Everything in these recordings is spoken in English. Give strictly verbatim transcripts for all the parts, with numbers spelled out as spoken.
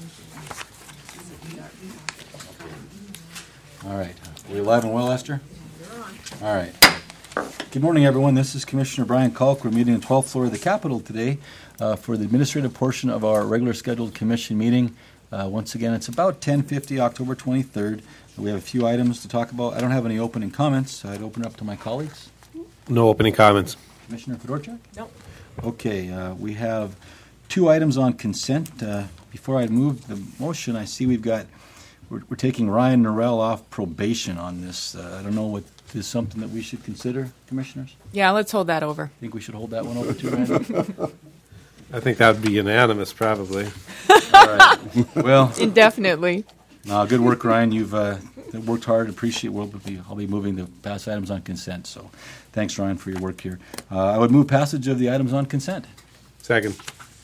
All right. Are we alive and well, Esther? All right. Good morning, everyone. This is Commissioner Brian Kalk. We're meeting on the twelfth floor of the Capitol today uh, for the administrative portion of our regular scheduled commission meeting. Uh, once again, it's about ten fifty, October twenty-third. We have a few items to talk about. I don't have any opening comments, so I'd open it up to my colleagues. No opening comments. Commissioner Fedorchak? No. Okay, uh, we have two items on consent. Uh, before I move the motion, I see we've got, we're, we're taking Ryan Norrell off probation on this. Uh, I don't know what is something that we should consider, commissioners? Yeah, let's hold that over. Think we should hold that one over too, Ryan? I think that would be unanimous, probably. All right. Well, Indefinitely. no, good work, Ryan. You've uh, worked hard. Appreciate. We'll be, I'll be moving the pass items on consent. So, thanks, Ryan, for your work here. Uh, I would move passage of the items on consent. Second.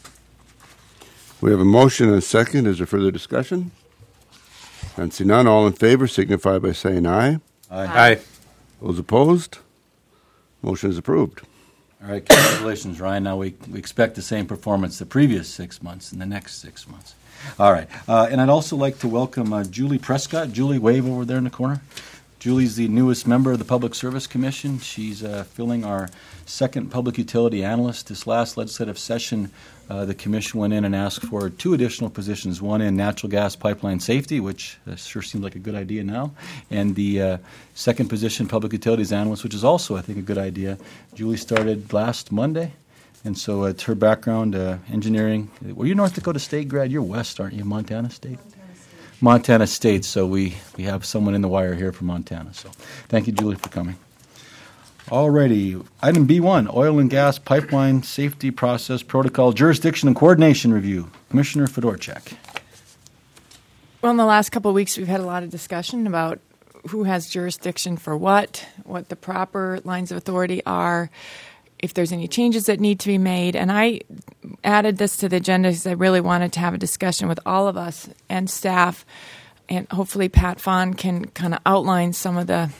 We have a motion and a second. Is there further discussion? And see none, all in favor signify by saying aye. Aye. Those opposed? Motion is approved. All right, congratulations, Ryan. Now we, we expect the same performance the previous six months and the next six months. All right, uh, and I'd also like to welcome uh, Julie Prescott. Julie, wave over there in the corner. Julie's the newest member of the Public Service Commission. She's uh, filling our second public utility analyst. This last legislative session, uh, the commission went in and asked for two additional positions, one in natural gas pipeline safety, which uh, sure seems like a good idea now, and the uh, second position, public utilities analyst, which is also, I think, a good idea. Julie started last Monday, and so uh, it's her background, uh, engineering. Were you North Dakota State grad? You're West, aren't you? Montana State? Montana State, so we, we have someone in the wire here from Montana. So thank you, Julie, for coming. Alrighty, item B one, oil and gas pipeline safety process protocol jurisdiction and coordination review. Commissioner Fedorchak. Well, in the last couple of weeks, we've had a lot of discussion about who has jurisdiction for what, what the proper lines of authority are, if there's any changes that need to be made. And I added this to the agenda because I really wanted to have a discussion with all of us and staff, and hopefully Pat Fawn can kind of outline some of the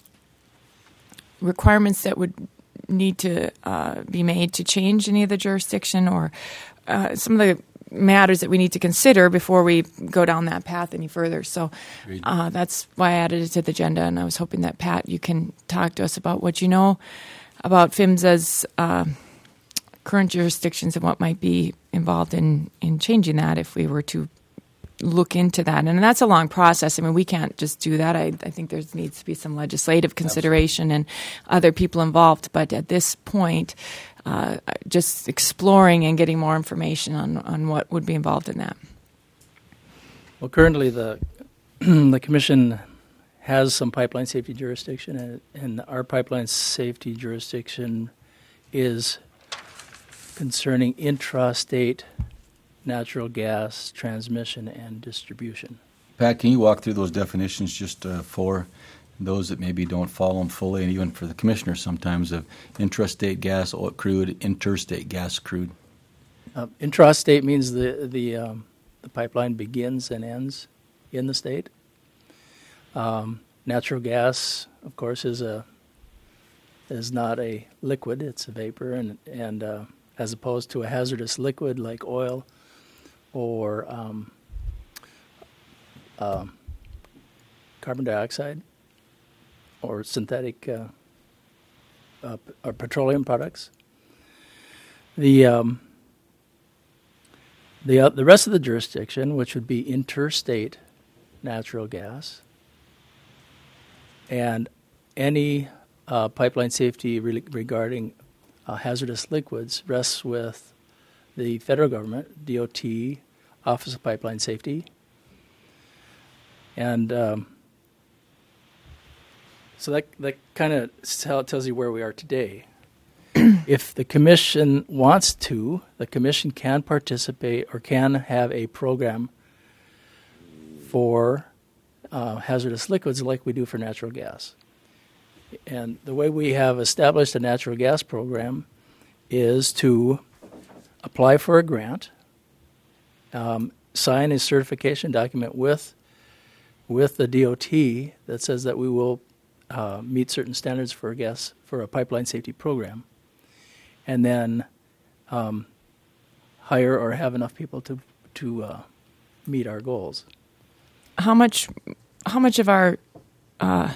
requirements that would need to uh, be made to change any of the jurisdiction, or uh, some of the matters that we need to consider before we go down that path any further. So uh, that's why I added it to the agenda, and I was hoping that, Pat, you can talk to us about what you know about PHMSA's uh, current jurisdictions and what might be involved in, in changing that if we were to look into that. And that's a long process. I mean, we can't just do that. I, I think there needs to be some legislative consideration Absolutely. And other people involved. But at this point, uh, just exploring and getting more information on, on what would be involved in that. Well, currently the the Commission has some pipeline safety jurisdiction, and, and our pipeline safety jurisdiction is concerning intrastate natural gas transmission and distribution. Pat, can you walk through those definitions just uh, for those that maybe don't follow them fully, and even for the commissioners sometimes, of intrastate gas oil crude, interstate gas crude? Uh, intrastate means the the, um, the pipeline begins and ends in the state. Um, natural gas, of course, is a is not a liquid; it's a vapor, and and uh, as opposed to a hazardous liquid like oil or um, uh, carbon dioxide or synthetic uh, uh, or petroleum products. The um, the uh, the rest of the jurisdiction, which would be interstate natural gas, and any uh, pipeline safety re- regarding uh, hazardous liquids rests with the federal government, D O T, Office of Pipeline Safety. And um, so that, that kind of tells you where we are today. If the commission wants to, the commission can participate or can have a program for uh, hazardous liquids like we do for natural gas. And the way we have established a natural gas program is to apply for a grant, um, sign a certification document with with the D O T that says that we will uh, meet certain standards for a gas for a pipeline safety program, and then um, hire or have enough people to to uh, meet our goals. How much, how much of our uh,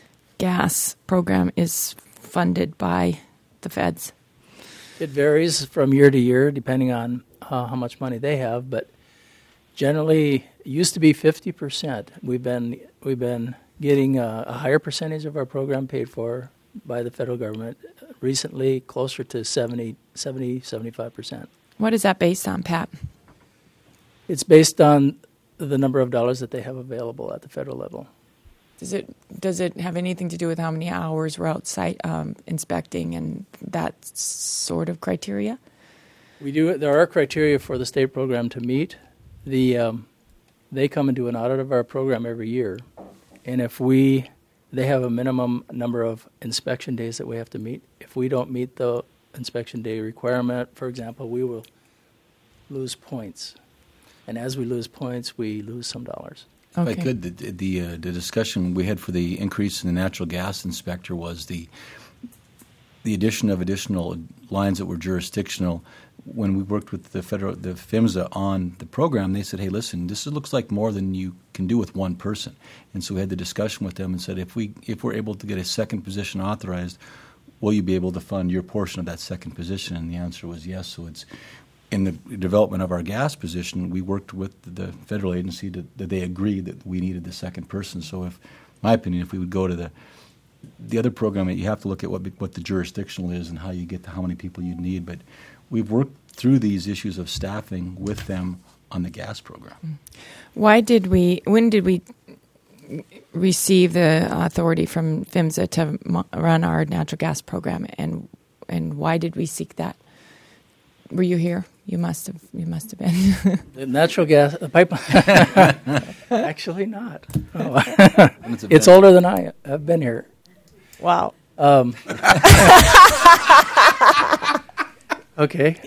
gas program is funded by the feds? It varies from year to year depending on uh, how much money they have, but generally it used to be fifty percent. We've been we've been getting a, a higher percentage of our program paid for by the federal government. Recently, closer to seventy, seventy, seventy-five percent. What is that based on, Pat? It's based on the number of dollars that they have available at the federal level. Does it does it have anything to do with how many hours we're outside um, inspecting and that sort of criteria? We do. There are criteria for the state program to meet. The um, they come and do an audit of our program every year, and if we they have a minimum number of inspection days that we have to meet. If we don't meet the inspection day requirement, for example, we will lose points, and as we lose points, we lose some dollars. Okay. If I could, the the, uh, the discussion we had for the increase in the natural gas inspector was the the addition of additional lines that were jurisdictional. When we worked with the federal, the PHMSA on the program, they said, "Hey, listen, this looks like more than you can do with one person." And so we had the discussion with them and said, "If we if we're able to get a second position authorized, will you be able to fund your portion of that second position?" And the answer was yes. So it's in the development of our gas position, we worked with the federal agency to, that they agreed that we needed the second person. So, if, my opinion, if we would go to the the other program, you have to look at what what the jurisdictional is and how you get to how many people you need. But we've worked through these issues of staffing with them on the gas program. Why did we? When did we receive the authority from PHMSA to mo- run our natural gas program, and and why did we seek that? Were you here? You must have. You must have been. The natural gas the pipeline. Actually, not. Oh. It's, a It's vet- older than I. I've been here. Wow. Um, okay.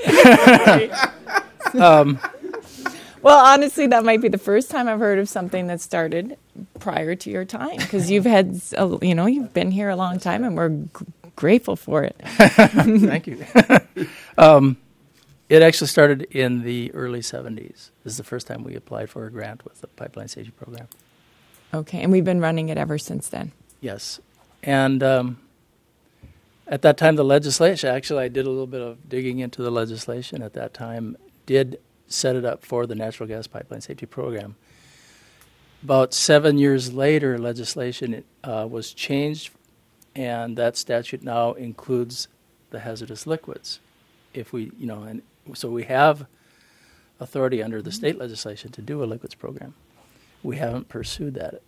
um, Well, honestly, that might be the first time I've heard of something that started prior to your time, because you've had, a- you know, you've been here a long time, and we're g- grateful for it. Thank you. um, it actually started in the early seventies. This is the first time we applied for a grant with the Pipeline Safety Program. Okay, and we've been running it ever since then. Yes. And um, at that time, the legislation, actually, I did a little bit of digging into the legislation at that time, did set it up for the Natural Gas Pipeline Safety Program. About seven years later, legislation uh, was changed, and that statute now includes the hazardous liquids. If we, you know, and so we have authority under the state legislation to do a liquids program. We haven't pursued that.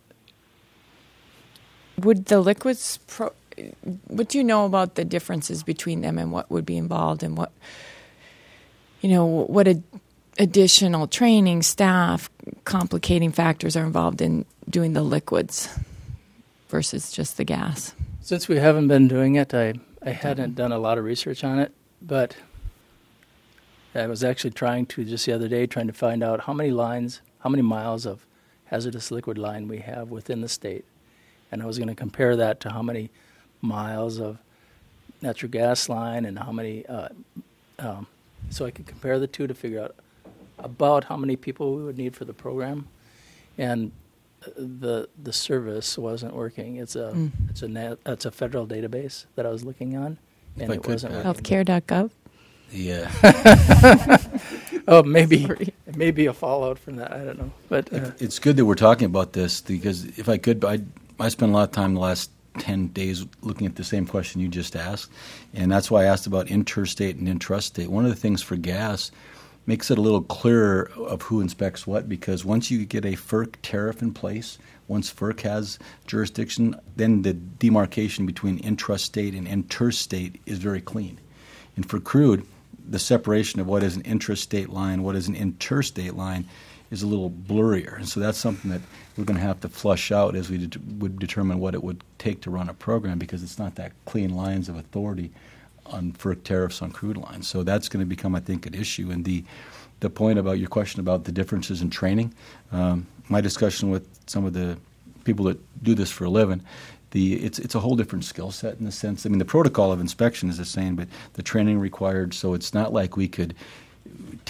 Would the liquids pro? What do you know about the differences between them and what would be involved, and what, you know, what ad- additional training, staff, complicating factors are involved in doing the liquids versus just the gas? Since we haven't been doing it, I, I hadn't done a lot of research on it, but I was actually trying to, just the other day, trying to find out how many lines, how many miles of hazardous liquid line we have within the state. And I was going to compare that to how many miles of natural gas line and how many, uh, um, so I could compare the two to figure out about how many people we would need for the program. And the the service wasn't working. It's a Mm. it's a na- it's a federal database that I was looking on, If and I it could, wasn't Pat. working. healthcare dot gov. Yeah. Oh, maybe Sorry. it may be a fallout from that. I don't know, but uh, It's good that we're talking about this, because if I could, I I spent a lot of time the last ten days looking at the same question you just asked, and that's why I asked about interstate and intrastate. One of the things for gas makes it a little clearer of who inspects what, because once you get a F E R C tariff in place, once F E R C has jurisdiction, then the demarcation between intrastate and interstate is very clean. And for crude, the separation of what is an intrastate line, what is an interstate line, is a little blurrier. And so that's something that we're going to have to flush out as we det- would determine what it would take to run a program, because it's not that clean lines of authority on F E R C tariffs on crude lines. So that's going to become, I think, an issue. And the the point about your question about the differences in training, um, my discussion with some of the people that do this for a living, the it's it's a whole different skill set in the sense. I mean, the protocol of inspection is the same, but the training required. So it's not like we could take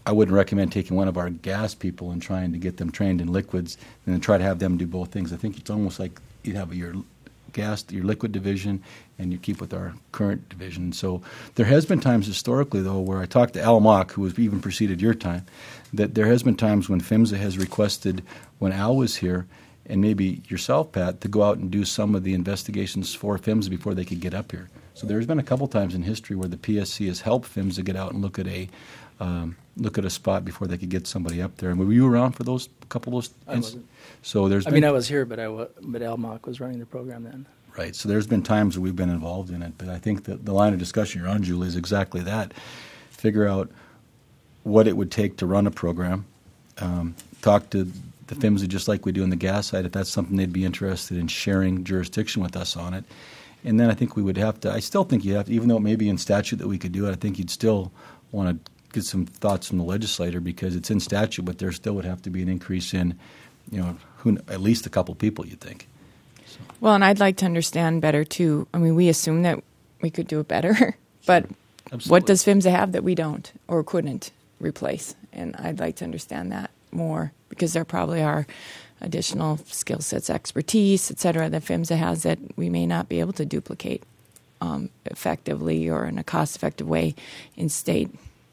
I wouldn't recommend taking one of our gas people and trying to get them trained in liquids and then try to have them do both things. I think it's almost like you'd have your gas, your liquid division, and you keep with our current division. So there has been times historically, though, where I talked to Al Mock, who was even preceded your time, that there has been times when PHMSA has requested, when Al was here, and maybe yourself, Pat, to go out and do some of the investigations for PHMSA before they could get up here. So there's been a couple times in history where the P S C has helped PHMSA get out and look at a um, look at a spot before they could get somebody up there. And were you around for those couple of those? I wasn't. So there's I been, mean, I was here, but I wa- but Al Mock was running the program then. right. So there's been times where we've been involved in it, but I think that the line of discussion you're on, Julie, is exactly that. Figure out what it would take to run a program. Um, talk to the PHMSA just like we do on the gas side, if that's something they'd be interested in sharing jurisdiction with us on it. And then I think we would have to, I still think you have to, even though it may be in statute that we could do it, I think you'd still want to get some thoughts from the legislator because it's in statute, but there still would have to be an increase in, you know, who, at least a couple people, you'd think. So. Well, and I'd like to understand better, too. I mean, we assume that we could do it better, but Absolutely. what does PHMSA have that we don't or couldn't replace? And I'd like to understand that more because there probably are additional skill sets, expertise, et cetera, that PHMSA has that we may not be able to duplicate um, effectively or in a cost-effective way in state.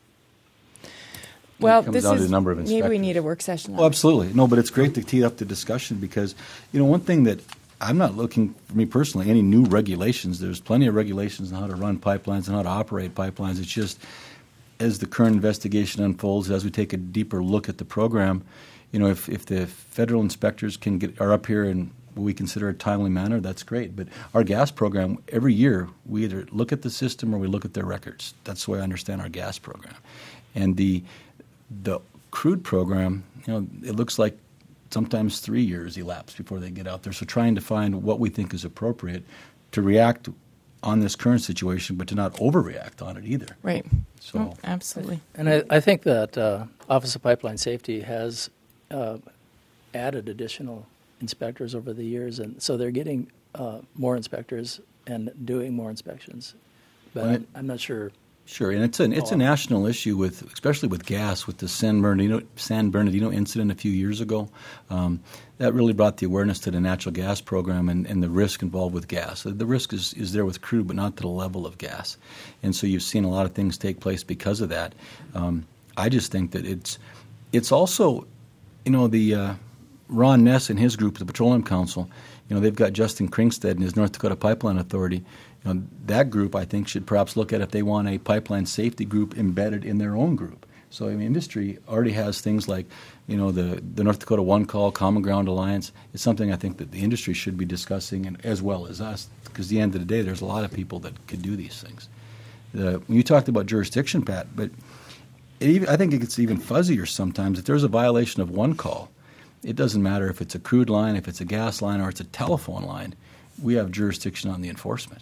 Well, comes this down to is the number of maybe we inspectors. need a work session. on Well, it. absolutely. No, but it's great to tee up the discussion because, you know, one thing that I'm not looking, for me personally, any new regulations. There's plenty of regulations on how to run pipelines and how to operate pipelines. It's just as the current investigation unfolds, as we take a deeper look at the program, you know, if, if the federal inspectors can get are up here in what we consider a timely manner, that's great. But our gas program, every year, we either look at the system or we look at their records. That's the way I understand our gas program. And the the crude program, you know, it looks like sometimes three years elapse before they get out there. So trying to find what we think is appropriate to react on this current situation, but to not overreact on it either. Right. So Oh, absolutely. And I, I think that uh, Office of Pipeline Safety has uh, added additional inspectors over the years, and so they're getting uh, more inspectors and doing more inspections. But Right. I'm, I'm not sure. Sure, and it's an it's a national issue with, especially with gas, with the San Bernardino San Bernardino incident a few years ago. Um, that really brought the awareness to the natural gas program and, and the risk involved with gas. The risk is, is there with crude, but not to the level of gas. And so you've seen a lot of things take place because of that. Um, I just think that it's it's also, you know, the uh, Ron Ness and his group, the Petroleum Council. You know, they've got Justin Kringstad and his North Dakota Pipeline Authority. You know, that group, I think, should perhaps look at if they want a pipeline safety group embedded in their own group. So, I mean, industry already has things like, you know, the, the North Dakota One Call, Common Ground Alliance. It's something I think that the industry should be discussing, and as well as us, because at the end of the day, there's a lot of people that could do these things. The, when you talked about jurisdiction, Pat, but it even, I think it gets even fuzzier sometimes. If there's a violation of one call, it doesn't matter if it's a crude line, if it's a gas line, or it's a telephone line. We have jurisdiction on the enforcement.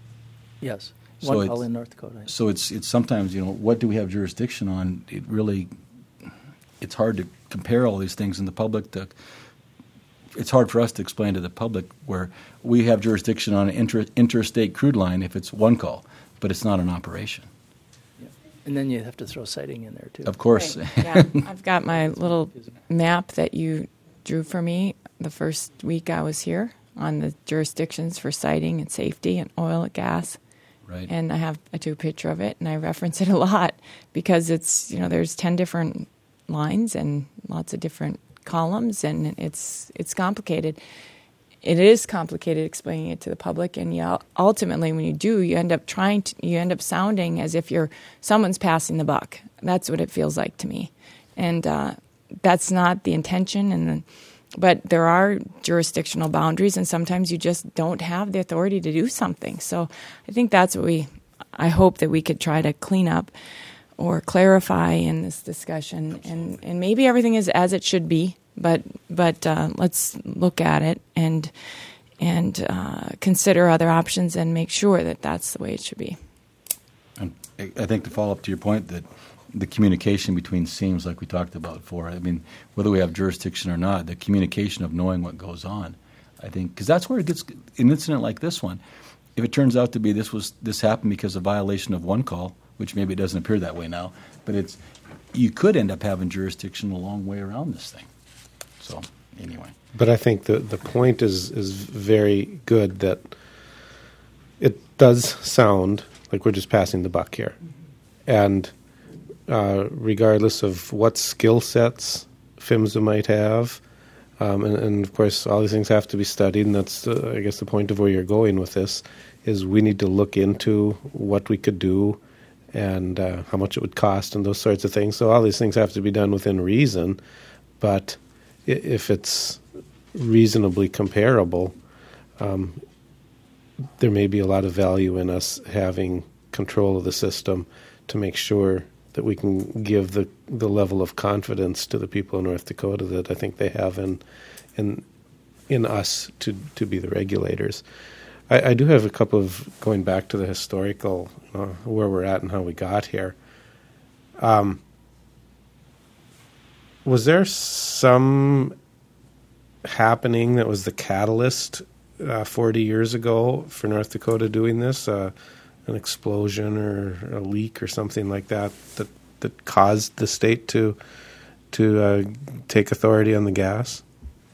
Yes, So one call it's- in North Dakota. So it's it's sometimes, you know, what do we have jurisdiction on? It really, it's hard to compare all these things in the public. To, it's hard for us to explain to the public where we have jurisdiction on an inter, interstate crude line if it's one call, but it's not an operation. And then you have to throw sighting in there, too. Of course. Right. Yeah, I've got my little map that you drew for me the first week I was here on the jurisdictions for siting and safety and oil and gas. Right. And I have I took a picture of it and I reference it a lot because it's, you know, there's ten different lines and lots of different columns and it's it's complicated. It is complicated explaining it to the public, and you ultimately, when you do, you end up trying to, you end up sounding as if you're someone's passing the buck. That's what it feels like to me, and uh, that's not the intention. And the, but there are jurisdictional boundaries, and sometimes you just don't have the authority to do something. So I think that's what we. I hope that we could try to clean up or clarify in this discussion, and, and maybe everything is as it should be. But but uh, let's look at it and and uh, consider other options and make sure that that's the way it should be. And I think to follow up to your point that the communication between seams, like we talked about before, I mean, whether we have jurisdiction or not, the communication of knowing what goes on, I think, because that's where it gets, an incident like this one, if it turns out to be this was this happened because of violation of one call, which maybe it doesn't appear that way now, but it's you could end up having jurisdiction a long way around this thing. So, anyway. But I think the, the point is, is very good that it does sound like we're just passing the buck here. And uh, regardless of what skill sets PHMSA might have, um, and, and of course all these things have to be studied, and that's, uh, I guess, the point of where you're going with this, is we need to look into what we could do and uh, how much it would cost and those sorts of things. So all these things have to be done within reason, but i- if it's reasonably comparable, um, there may be a lot of value in us having control of the system to make sure that we can give the, the level of confidence to the people in North Dakota that I think they have in in in us to, to be the regulators. I, I do have a couple of, going back to the historical, uh, where we're at and how we got here. Um, was there some happening that was the catalyst uh, forty years ago for North Dakota doing this? Uh, an explosion or a leak or something like that that, that caused the state to to uh, take authority on the gas?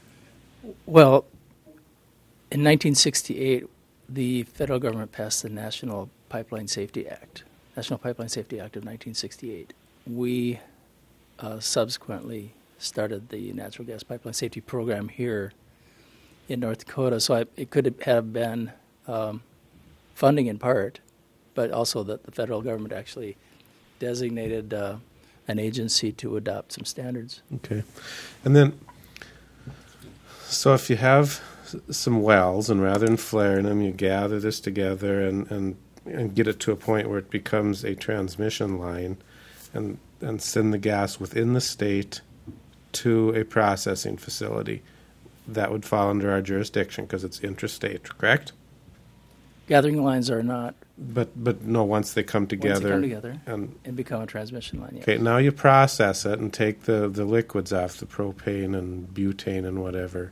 Well, in nineteen sixty-eight, the federal government passed the National Pipeline Safety Act, National Pipeline Safety Act of nineteen sixty-eight. We uh, subsequently started the natural gas pipeline safety program here in North Dakota. So I, it could have been um, funding in part, but also that the federal government actually designated uh, an agency to adopt some standards. Okay. And then, so if you have s- some wells, and rather than flaring them, you gather this together and, and, and get it to a point where it becomes a transmission line, and, and send the gas within the state to a processing facility. That would fall under our jurisdiction because it's intrastate, correct? Gathering lines are not, But but no, once they come together. once they come together And and become a transmission line, yes. okay, now you process it and take the, the liquids off, the propane and butane and whatever.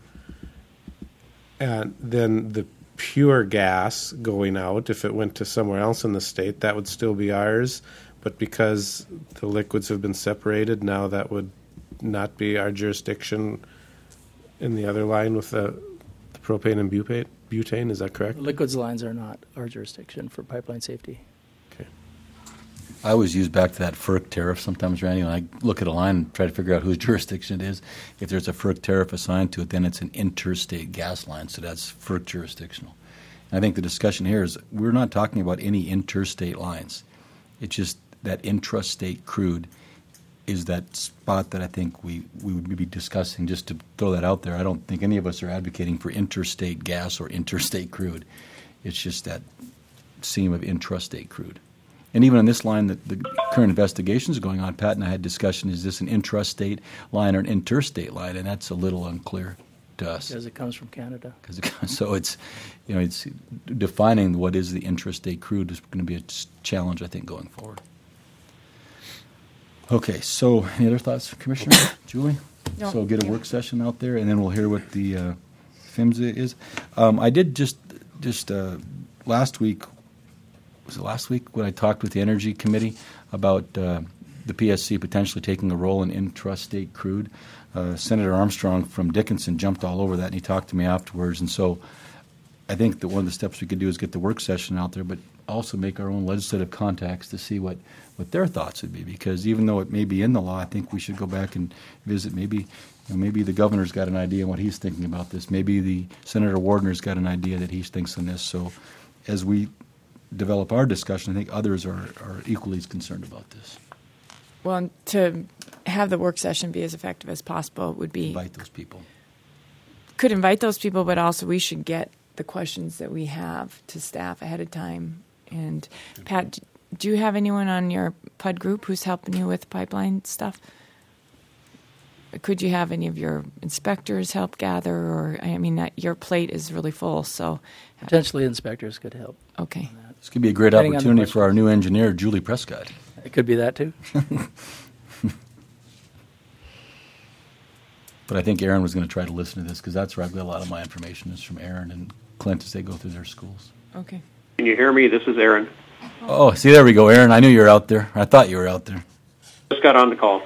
And then the pure gas going out, if it went to somewhere else in the state, that would still be ours. But because the liquids have been separated, now that would not be our jurisdiction in the other line with the, the propane and butane. Butane, is that correct? Liquids lines are not our jurisdiction for pipeline safety. Okay. I always use back to that FERC tariff sometimes, Randy, when I look at a line and try to figure out whose jurisdiction it is. If there's a FERC tariff assigned to it, then it's an interstate gas line, so that's FERC jurisdictional. And I think the discussion here is we're not talking about any interstate lines. It's just that intrastate crude is that spot that I think we, we would be discussing, just to throw that out there. I don't think any of us are advocating for interstate gas or interstate crude. It's just that seam of intrastate crude. And even on this line, that the current investigation is going on, Pat and I had discussion, is this an intrastate line or an interstate line? And that's a little unclear to us. Because it comes from Canada. Cause it, so it's, you know, it's defining what is the intrastate crude is going to be a challenge, I think, going forward. Okay, so any other thoughts, Commissioner? Julie? No. So get a Yeah. work session out there, and then we'll hear what the uh, PHMSA is. Um, I did just just uh, last week, was it last week when I talked with the Energy Committee about uh, the P S C potentially taking a role in intrastate crude. Uh, Senator Armstrong from Dickinson jumped all over that, and he talked to me afterwards. And so I think that one of the steps we could do is get the work session out there, but also make our own legislative contacts to see what, what their thoughts would be. Because even though it may be in the law, I think we should go back and visit. Maybe, you know, maybe the governor's got an idea on what he's thinking about this. Maybe the Senator Wardner's got an idea that he thinks on this. So as we develop our discussion, I think others are, are equally as concerned about this. Well, to have the work session be as effective as possible would be Invite those people. could invite those people, but also we should get the questions that we have to staff ahead of time. And Pat, do you have anyone on your P U D group who's helping you with pipeline stuff? Could you have any of your inspectors help gather? Or I mean, that your plate is really full, so Potentially inspectors could help. okay. This could be a great Depending on the opportunity for our questions. new engineer, Julie Prescott. It could be that too. But I think Aaron was going to try to listen to this because that's where I've got a lot of my information is from Aaron and Clint as they go through their schools. Okay. Can you hear me? This is Aaron. Oh, see, there we go, Aaron. I knew you were out there. I thought you were out there. Just got on the call.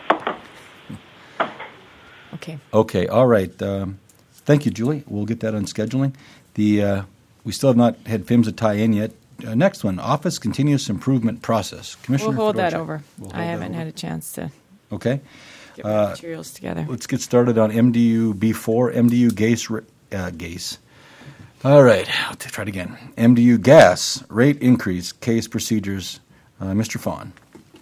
Okay. Okay, all right. Um, thank you, Julie. We'll get that on scheduling. The uh, we still have not had PHMSA tie in yet. Uh, next one, Office Continuous Improvement Process. Commissioner We'll hold that Fedorchak. over. We'll I hold that haven't over. had a chance to Okay. get my Uh, materials together. Let's get started on M D U B four, M D U gas. ra- Uh, gas. All right, I'll t- try it again. M D U gas rate increase case procedures. Uh, Mister Fawn.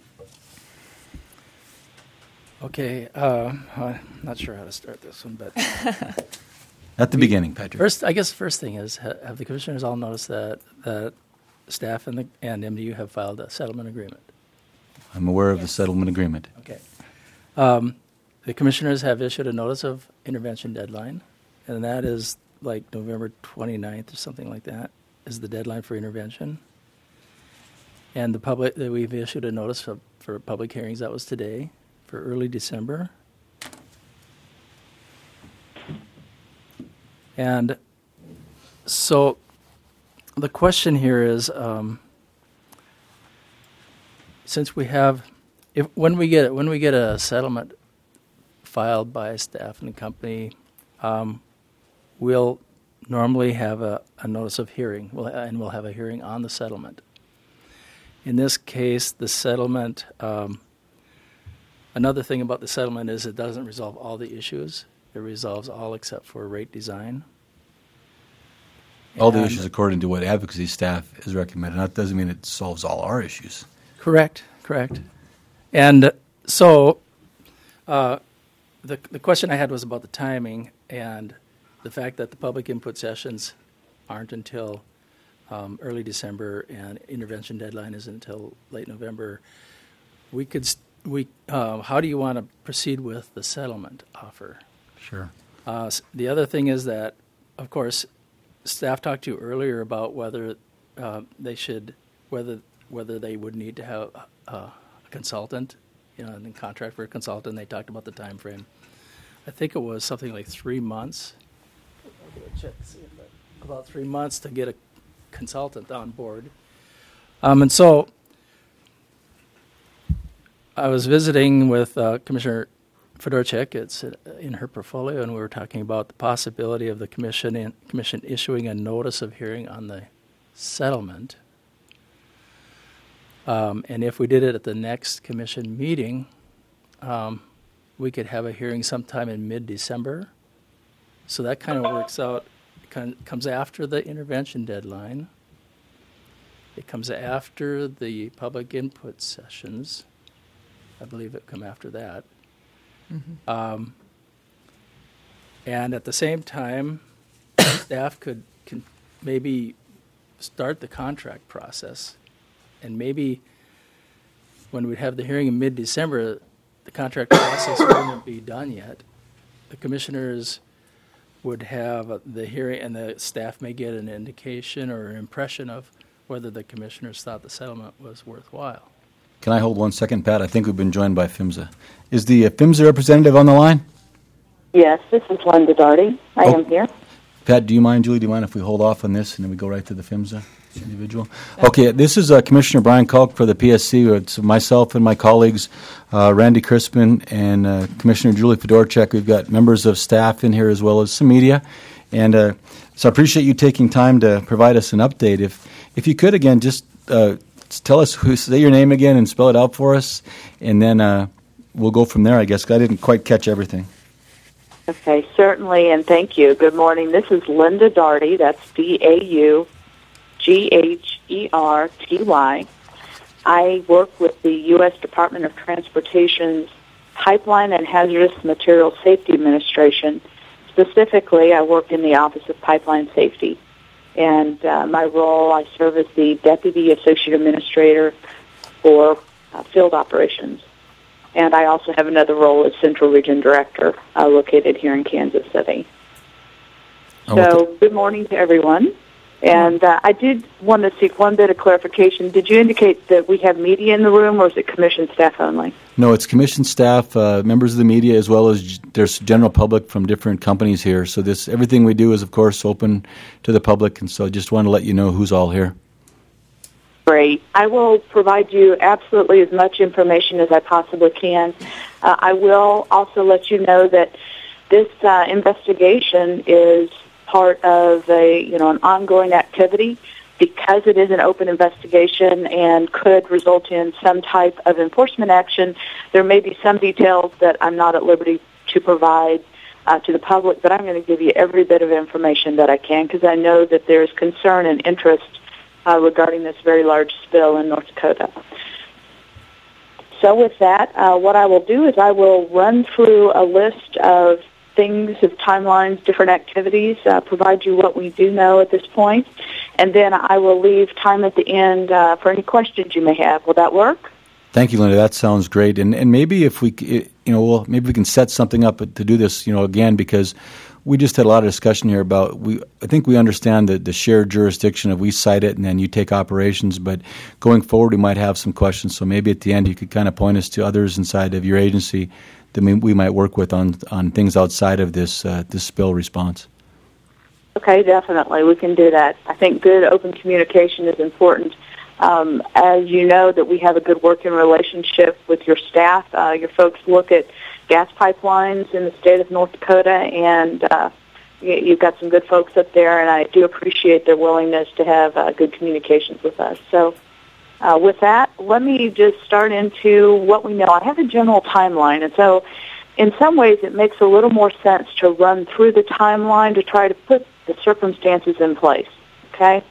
Okay, uh, I'm not sure how to start this one, but At the beginning, Patrick. first, I guess the first thing is, ha- have the commissioners all noticed that, that staff and the, and M D U have filed a settlement agreement? I'm aware of the settlement agreement. Okay. Um, the commissioners have issued a notice of intervention deadline, and that is like November twenty-ninth or something like that is the deadline for intervention. And the public, that we've issued a notice of, for public hearings, that was today, for early December. And so the question here is, um, since we have, if when we get when we get a settlement filed by staff and company, um, we'll normally have a, a notice of hearing, we'll, and we'll have a hearing on the settlement. In this case, the settlement. Um, another thing about the settlement is it doesn't resolve all the issues. It resolves all except for rate design. All the And- issues according to what advocacy staff has recommended. That doesn't mean it solves all our issues. Correct, correct. And so uh, the the question I had was about the timing and the fact that the public input sessions aren't until um, early December and intervention deadline is until late November. We could st- we uh, how do you want to proceed with the settlement offer? Sure. Uh, s- the other thing is that, of course, staff talked to you earlier about whether uh, they should, whether whether they would need to have uh, a consultant, you know, and contract for a consultant. They talked about the time frame. I think it was something like three months. I'll do a check to see if I- about three months to get a consultant on board. Um, and so I was visiting with uh, Commissioner Fedorchak. It's in her portfolio, and we were talking about the possibility of the commission in, commission issuing a notice of hearing on the settlement. Um, and if we did it at the next commission meeting, um, we could have a hearing sometime in mid-December. So that kind of works out, kind of comes after the intervention deadline. It comes after the public input sessions. I believe it come after that. Mm-hmm. Um, and at the same time, staff could can maybe start the contract process, and maybe when we have the hearing in mid-December, the contract process wouldn't be done yet. The commissioners would have the hearing, and the staff may get an indication or an impression of whether the commissioners thought the settlement was worthwhile. Can I hold one second, Pat? I think we've been joined by PHMSA. Is the uh, PHMSA representative on the line? Yes, this is Linda Darty. I Oh. am here. Pat, do you mind, Julie, do you mind if we hold off on this and then we go right to the PHMSA individual? Okay, this is uh, Commissioner Brian Culk for the P S C. It's myself and my colleagues, uh, Randy Crispin and uh, Commissioner Julie Fedorchak. We've got members of staff in here as well as some media. And uh, so I appreciate you taking time to provide us an update. If if you could, again, just uh, tell us, who, say your name again and spell it out for us, and then uh, we'll go from there, I guess, 'cause I didn't quite catch everything. Okay, certainly, and thank you. Good morning. This is Linda Darty. That's D A U G H E R T Y. I work with the U S Department of Transportation's Pipeline and Hazardous Materials Safety Administration. Specifically, I work in the Office of Pipeline Safety. And uh, my role, I serve as the Deputy Associate Administrator for uh, Field Operations. And I also have another role as Central Region Director, uh, located here in Kansas City. Oh, So, okay. good morning to everyone. And uh, I did want to seek one bit of clarification. Did you indicate that we have media in the room, or is it commission staff only? No, it's commission staff, uh, members of the media, as well as g- there's general public from different companies here. So this everything we do is, of course, open to the public, and so I just want to let you know who's all here. great. I will provide you absolutely as much information as I possibly can. Uh, I will also let you know that this uh, investigation is part of a, you know, an ongoing activity. Because it is an open investigation and could result in some type of enforcement action, there may be some details that I'm not at liberty to provide uh, to the public, but I'm going to give you every bit of information that I can because I know that there's concern and interest uh, regarding this very large spill in North Dakota. So with that, uh, what I will do is I will run through a list of things, of timelines, different activities, uh, provide you what we do know at this point, and then I will leave time at the end uh, for any questions you may have. Will that work? Thank you, Linda. That sounds great. And and maybe if we, you know, well, maybe we can set something up to do this, you know, again, because we just had a lot of discussion here about, we. I think we understand the, the shared jurisdiction of we cite it and then you take operations, but going forward we might have some questions. So maybe at the end you could kind of point us to others inside of your agency that we, we might work with on, on things outside of this uh, this spill response. Okay, definitely. We can do that. I think good open communication is important. Um, as you know, that we have a good working relationship with your staff. Uh, your folks look at gas pipelines in the state of North Dakota, and uh, you, you've got some good folks up there, and I do appreciate their willingness to have uh, good communications with us. So uh, with that, let me just start into what we know. I have a general timeline, and so in some ways it makes a little more sense to run through the timeline to try to put the circumstances in place, okay?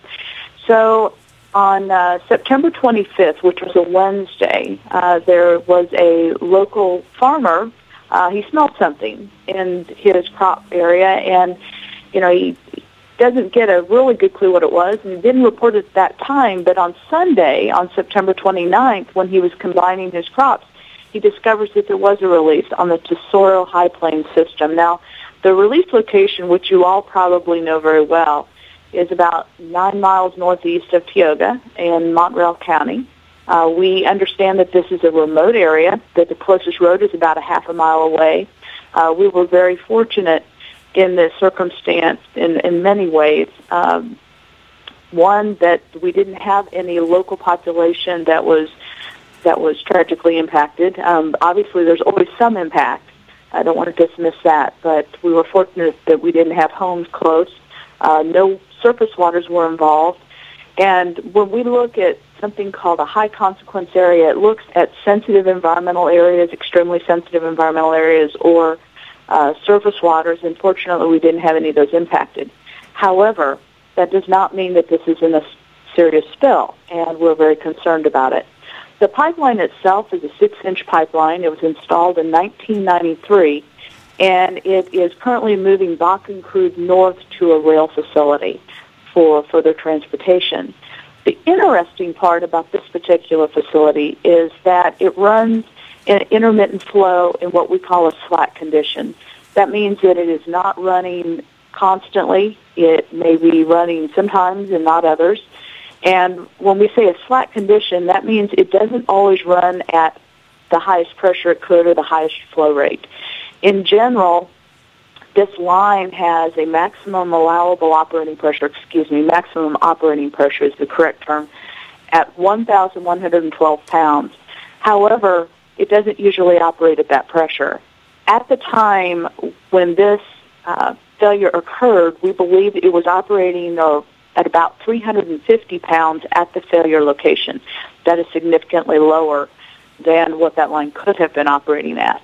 So on uh, September twenty-fifth, which was a Wednesday, uh, there was a local farmer. Uh, he smelled something in his crop area, and, you know, he doesn't get a really good clue what it was, and he didn't report it at that time, but on Sunday, on September twenty-ninth, when he was combining his crops, he discovers that there was a release on the Tesoro High Plains system. Now, the release location, which you all probably know very well, is about nine miles northeast of Tioga in Montreal County. Uh, we understand that this is a remote area, that the closest road is about a half a mile away. Uh, we were very fortunate in this circumstance in, in many ways. Um, one, that we didn't have any local population that was that was tragically impacted. Um, obviously, there's always some impact. I don't want to dismiss that, but we were fortunate that we didn't have homes close. Uh, no surface waters were involved. And when we look at something called a high consequence area, it looks at sensitive environmental areas, extremely sensitive environmental areas, or uh, surface waters. Unfortunately, we didn't have any of those impacted. However, that does not mean that this isn't a serious spill, and we're very concerned about it. The pipeline itself is a six-inch pipeline. It was installed in nineteen ninety-three, and it is currently moving Bakken crude north to a rail facility for further transportation. The interesting part about this particular facility is that it runs in intermittent flow in what we call a slack condition. That means that it is not running constantly. It may be running sometimes and not others. And when we say a slack condition, that means it doesn't always run at the highest pressure it could or the highest flow rate. In general, this line has a maximum allowable operating pressure, excuse me, maximum operating pressure is the correct term, at one thousand one hundred twelve pounds. However, it doesn't usually operate at that pressure. At the time when this uh, failure occurred, we believe it was operating uh, at about three hundred fifty pounds at the failure location. That is significantly lower than what that line could have been operating at.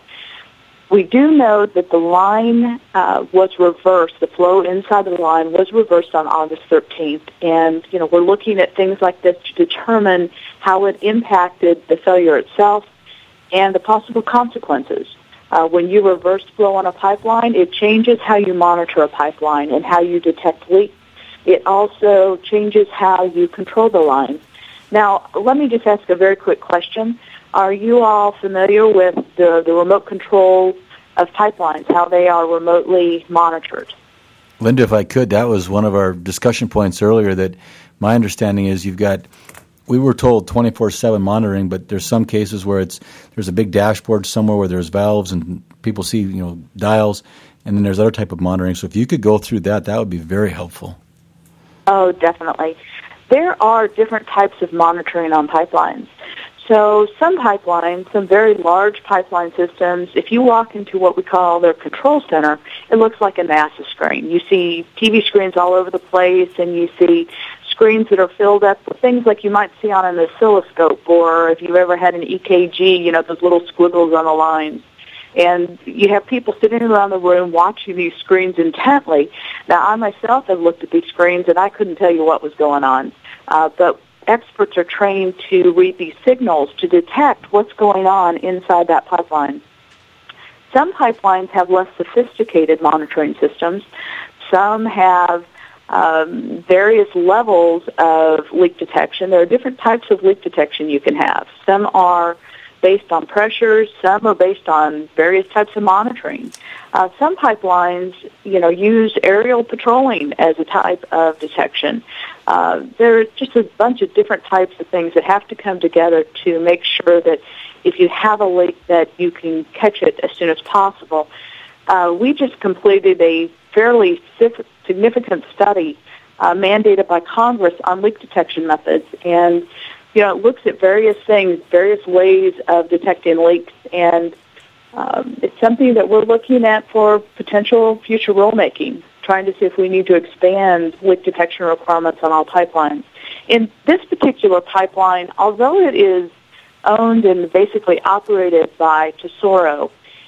We do know that the line uh, was reversed. The flow inside the line was reversed on August thirteenth, and you know we're looking at things like this to determine how it impacted the failure itself and the possible consequences. Uh, when you reverse flow on a pipeline, it changes how you monitor a pipeline and how you detect leaks. It also changes how you control the line. Now, let me just ask a very quick question. Are you all familiar with the, the remote control of pipelines, how they are remotely monitored? Linda, if I could, that was one of our discussion points earlier, that my understanding is you've got, we were told twenty-four seven monitoring, but there's some cases where it's there's a big dashboard somewhere where there's valves and people see, you know, dials, and then there's other type of monitoring. So if you could go through that, that would be very helpful. Oh, definitely. there are different types of monitoring on pipelines. So some pipelines, some very large pipeline systems, if you walk into what we call their control center, it looks like a NASA screen. You see T V screens all over the place, and you see screens that are filled up with things like you might see on an oscilloscope, or if you've ever had an E K G, you know, those little squiggles on the lines. And you have people sitting around the room watching these screens intently. Now, I myself have looked at these screens, and I couldn't tell you what was going on. Uh, but experts are trained to read these signals to detect what's going on inside that pipeline. Some pipelines have less sophisticated monitoring systems. Some have um, various levels of leak detection. There are different types of leak detection you can have. Some are based on pressures. Some are based on various types of monitoring. Uh, some pipelines, you know, use aerial patrolling as a type of detection. Uh, there are just a bunch of different types of things that have to come together to make sure that if you have a leak that you can catch it as soon as possible. Uh, we just completed a fairly significant study uh, mandated by Congress on leak detection methods, and you know, it looks at various things, various ways of detecting leaks, and um, it's something that we're looking at for potential future rulemaking, trying to see if we need to expand leak detection requirements on all pipelines. In this particular pipeline, although it is owned and basically operated by Tesoro,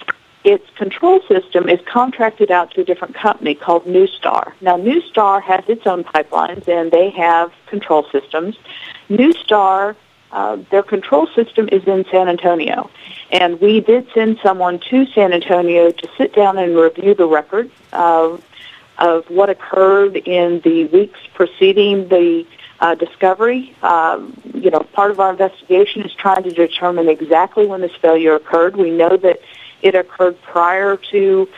its control system is contracted out to a different company called NuStar. Now, NuStar has its own pipelines, and they have control systems. NuStar, uh, their control system is in San Antonio, and we did send someone to San Antonio to sit down and review the records of, of what occurred in the weeks preceding the uh, discovery. Um, you know, part of our investigation is trying to determine exactly when this failure occurred. We know that it occurred prior to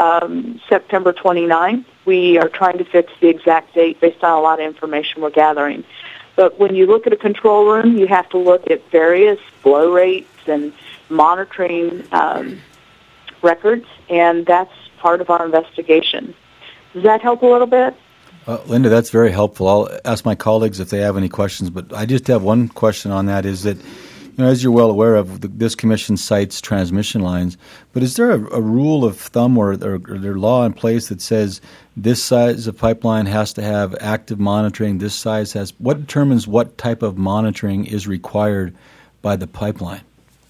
um, September twenty-ninth. We are trying to fix the exact date based on a lot of information we're gathering. But when you look at a control room, you have to look at various flow rates and monitoring um, records, and that's part of our investigation. Does that help a little bit? Uh, Linda, that's very helpful. I'll ask my colleagues if they have any questions, but I just have one question on that, is that, you know, as you're well aware of, the, this commission cites transmission lines, but is there a, a rule of thumb or, or, or there law in place that says this size of pipeline has to have active monitoring, this size has, what determines what type of monitoring is required by the pipeline?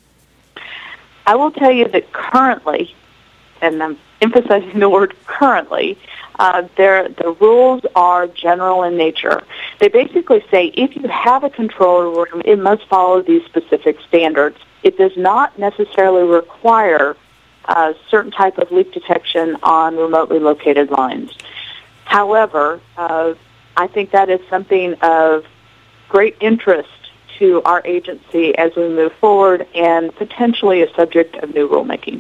I will tell you that currently, and I'm emphasizing the word currently, uh, there, the rules are general in nature. They basically say if you have a control room, it must follow these specific standards. It does not necessarily require a certain type of leak detection on remotely located lines. However, uh, I think that is something of great interest to our agency as we move forward and potentially a subject of new rulemaking.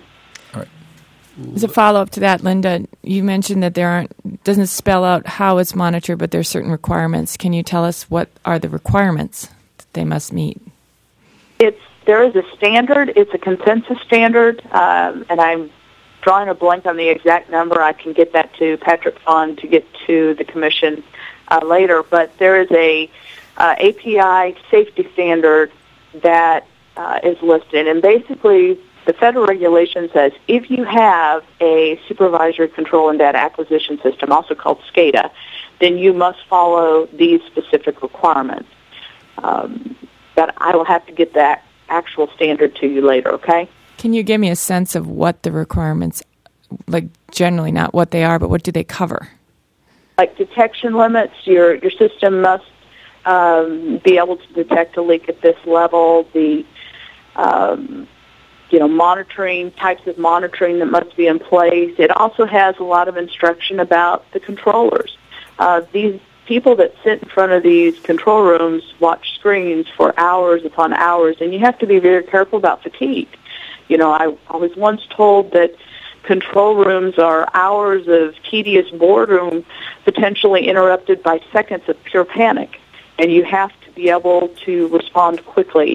As a follow-up to that, Linda, you mentioned that there aren't doesn't spell out how it's monitored, but there are certain requirements. Can you tell us what are the requirements that they must meet? It's there is a standard. It's a consensus standard, um, and I'm drawing a blank on the exact number. I can get that to Patrick Fond to get to the commission uh, later. But there is a uh, A P I safety standard that uh, is listed, and basically the federal regulation says if you have a supervisory control and data acquisition system, also called SCADA, then you must follow these specific requirements. Um, but I will have to get that actual standard to you later, okay? Can you give me a sense of what the requirements, like generally not what they are, but what do they cover? Like detection limits, your, your system must um, be able to detect a leak at this level, the um, you know, monitoring, types of monitoring that must be in place. It also has a lot of instruction about the controllers. Uh, these people that sit in front of these control rooms watch screens for hours upon hours, and you have to be very careful about fatigue. You know, I, I was once told that control rooms are hours of tedious boredom potentially interrupted by seconds of pure panic, and you have to be able to respond quickly.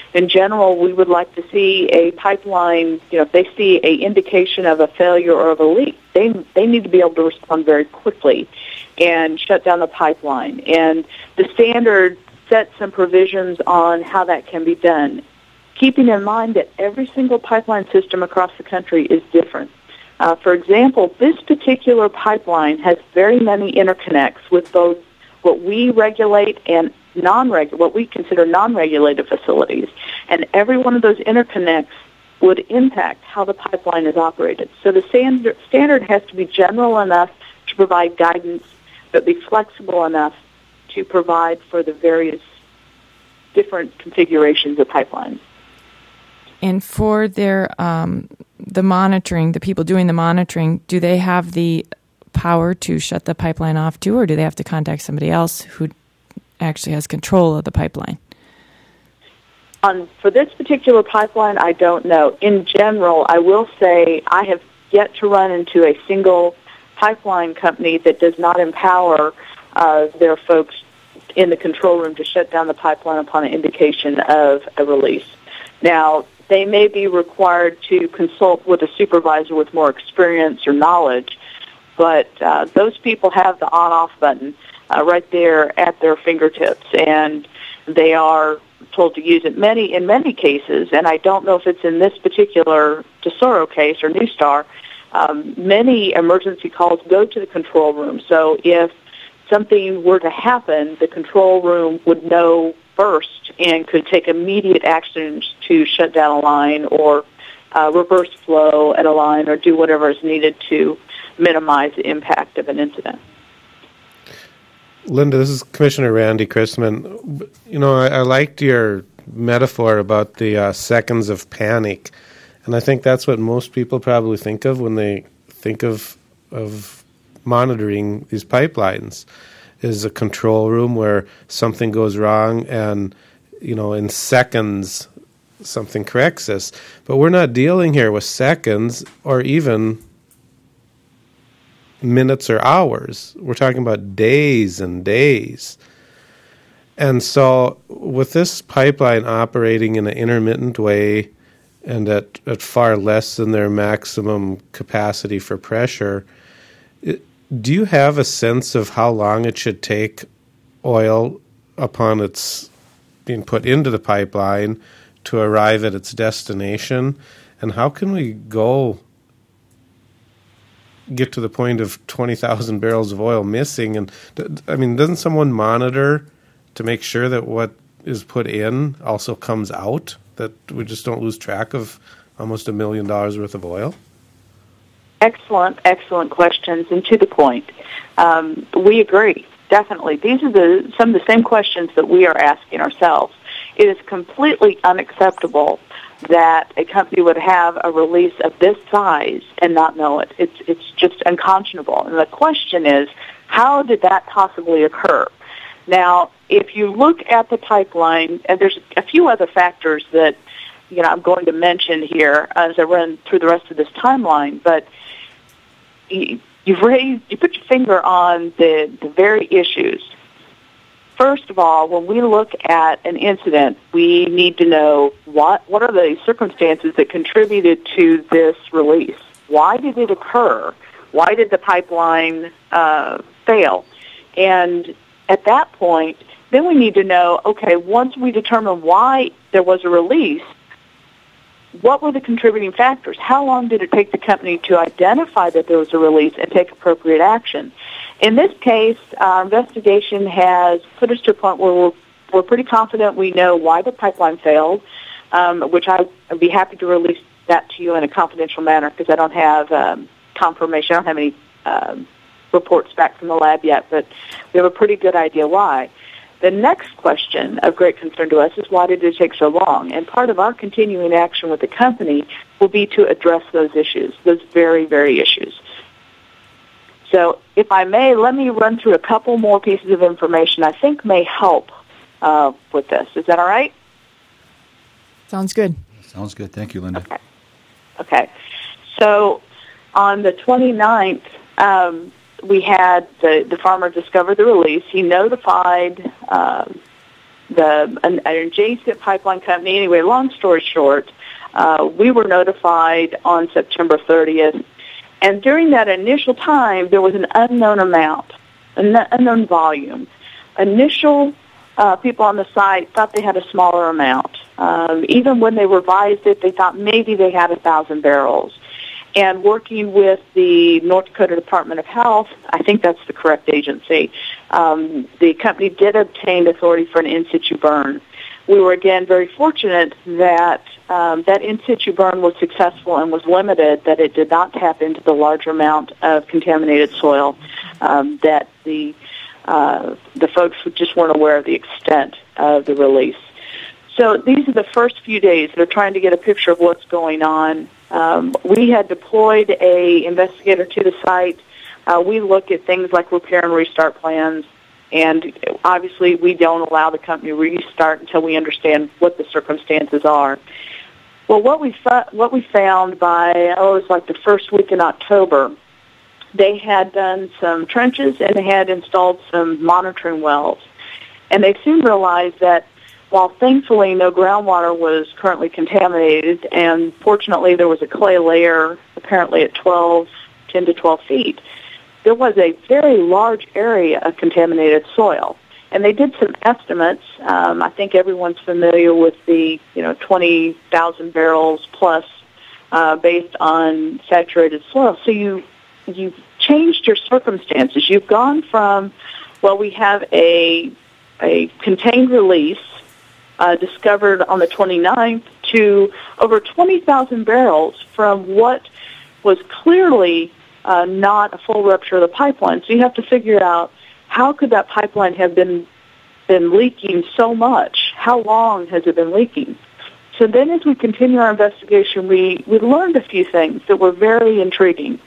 In general, we would like to see a pipeline, you know, if they see a indication of a failure or of a leak, they they need to be able to respond very quickly and shut down the pipeline. And the standard sets some provisions on how that can be done, keeping in mind that every single pipeline system across the country is different. Uh, for example, this particular pipeline has very many interconnects with both what we regulate and non-reg- what we consider non-regulated facilities. And every one of those interconnects would impact how the pipeline is operated. So the standard, standard has to be general enough to provide guidance, but be flexible enough to provide for the various different configurations of pipelines. And for their um, the monitoring, the people doing the monitoring, do they have the power to shut the pipeline off too, or do they have to contact somebody else who actually has control of the pipeline? On for this particular pipeline, I don't know. In general, I will say I have yet to run into a single pipeline company that does not empower uh, their folks in the control room to shut down the pipeline upon an indication of a release. Now, they may be required to consult with a supervisor with more experience or knowledge, but uh, those people have the on-off button uh, right there at their fingertips, and they are told to use it many in many cases, and I don't know if it's in this particular Tesoro case or New Star. Um, many emergency calls go to the control room, so if something were to happen, the control room would know first and could take immediate actions to shut down a line or uh, reverse flow at a line or do whatever is needed to minimize the impact of an incident. Linda, this is Commissioner Randy Chrisman. You know, I, I liked your metaphor about the uh, seconds of panic, and I think that's what most people probably think of when they think of of monitoring these pipelines, is a control room where something goes wrong and, you know, in seconds something corrects us. But we're not dealing here with seconds or even minutes or hours. We're talking about days and days. And so with this pipeline operating in an intermittent way and at, at far less than their maximum capacity for pressure, it, do you have a sense of how long it should take oil upon its being put into the pipeline to arrive at its destination? And how can we go get to the point of twenty thousand barrels of oil missing? And I mean, doesn't someone monitor to make sure that what is put in also comes out, that we just don't lose track of almost a million dollars worth of oil? Excellent, excellent questions, and to the point. Um, we agree, definitely. These are the some of the same questions that we are asking ourselves. It is completely unacceptable that a company would have a release of this size and not know it. It's it's just unconscionable. And the question is, how did that possibly occur? Now, if you look at the pipeline, and there's a few other factors that, you know, I'm going to mention here as I run through the rest of this timeline, but you've raised, you put your finger on the, the very issues. First of all, when we look at an incident, we need to know what what are the circumstances that contributed to this release. Why did it occur? Why did the pipeline uh, fail? And at that point, then we need to know, okay, once we determine why there was a release, what were the contributing factors? How long did it take the company to identify that there was a release and take appropriate action? In this case, our investigation has put us to a point where we're, we're pretty confident we know why the pipeline failed, um, which I would be happy to release that to you in a confidential manner because I don't have um, confirmation. I don't have any um, reports back from the lab yet, but we have a pretty good idea why. The next question of great concern to us is why did it take so long? And part of our continuing action with the company will be to address those issues, those very, very issues. So if I may, let me run through a couple more pieces of information I think may help uh, with this. Is that all right? Sounds good. Sounds good. Thank you, Linda. Okay. Okay. So on the twenty-ninth, um, we had the, the farmer discover the release. He notified um, the an, an adjacent pipeline company. Anyway, long story short, uh, we were notified on September thirtieth, and during that initial time, there was an unknown amount, an unknown volume. Initial uh, people on the site thought they had a smaller amount. Um, even when they revised it, they thought maybe they had a thousand barrels. And working with the North Dakota Department of Health, I think that's the correct agency, um, the company did obtain authority for an in-situ burn. We were, again, very fortunate that um, that in-situ burn was successful and was limited, that it did not tap into the larger amount of contaminated soil, um, that the uh, the folks just weren't aware of the extent of the release. So these are the first few days. They're trying to get a picture of what's going on. Um, we had deployed a investigator to the site. Uh, we look at things like repair and restart plans, and obviously we don't allow the company to restart until we understand what the circumstances are. Well, what we fu- what we found by, oh, it was like the first week in October, they had done some trenches and they had installed some monitoring wells. And they soon realized that while thankfully no groundwater was currently contaminated, and fortunately there was a clay layer apparently at twelve, ten to twelve feet, there was a very large area of contaminated soil. And they did some estimates. Um, I think everyone's familiar with the, you know, twenty thousand barrels plus uh, based on saturated soil. So you, you've changed your circumstances. You've gone from, well, we have a, a contained release Uh, discovered on the twenty-ninth to over twenty thousand barrels from what was clearly uh, not a full rupture of the pipeline. So you have to figure out how could that pipeline have been been leaking so much? How long has it been leaking? So then as we continue our investigation, we, we learned a few things that were very intriguing.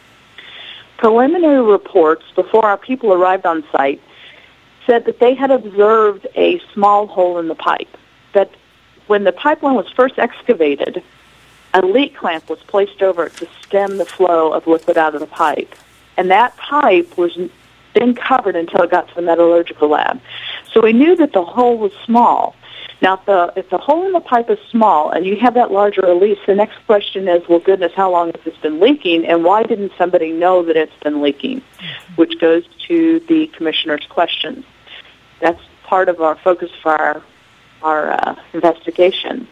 Preliminary reports before our people arrived on site said that they had observed a small hole in the pipe, that when the pipeline was first excavated, a leak clamp was placed over it to stem the flow of liquid out of the pipe. And that pipe was then covered until it got to the metallurgical lab. So we knew that the hole was small. Now, if the, if the hole in the pipe is small and you have that larger release, the next question is, well, goodness, how long has this been leaking, and why didn't somebody know that it's been leaking? Which goes to the commissioner's questions. That's part of our focus for our, our uh, investigation.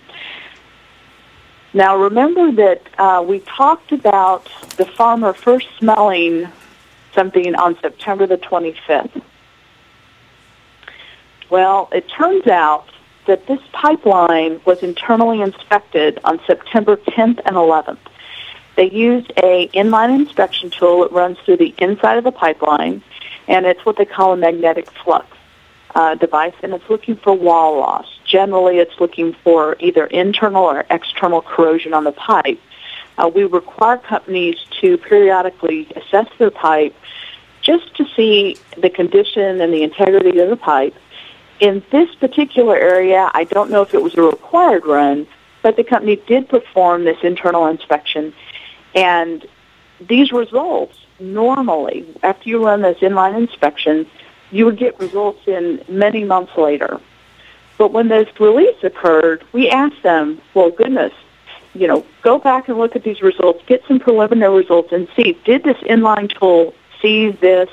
Now, remember that uh, we talked about the farmer first smelling something on September the twenty-fifth. Well, it turns out that this pipeline was internally inspected on September tenth and eleventh. They used a inline inspection tool that runs through the inside of the pipeline, and it's what they call a magnetic flux uh, device, and it's looking for wall loss. Generally, it's looking for either internal or external corrosion on the pipe. Uh, we require companies to periodically assess their pipe just to see the condition and the integrity of the pipe. In this particular area, I don't know if it was a required run, but the company did perform this internal inspection. And these results, normally, after you run this inline inspection, you would get results in many months later. But when this release occurred, we asked them, well, goodness, you know, go back and look at these results, get some preliminary results, and see, did this inline tool see this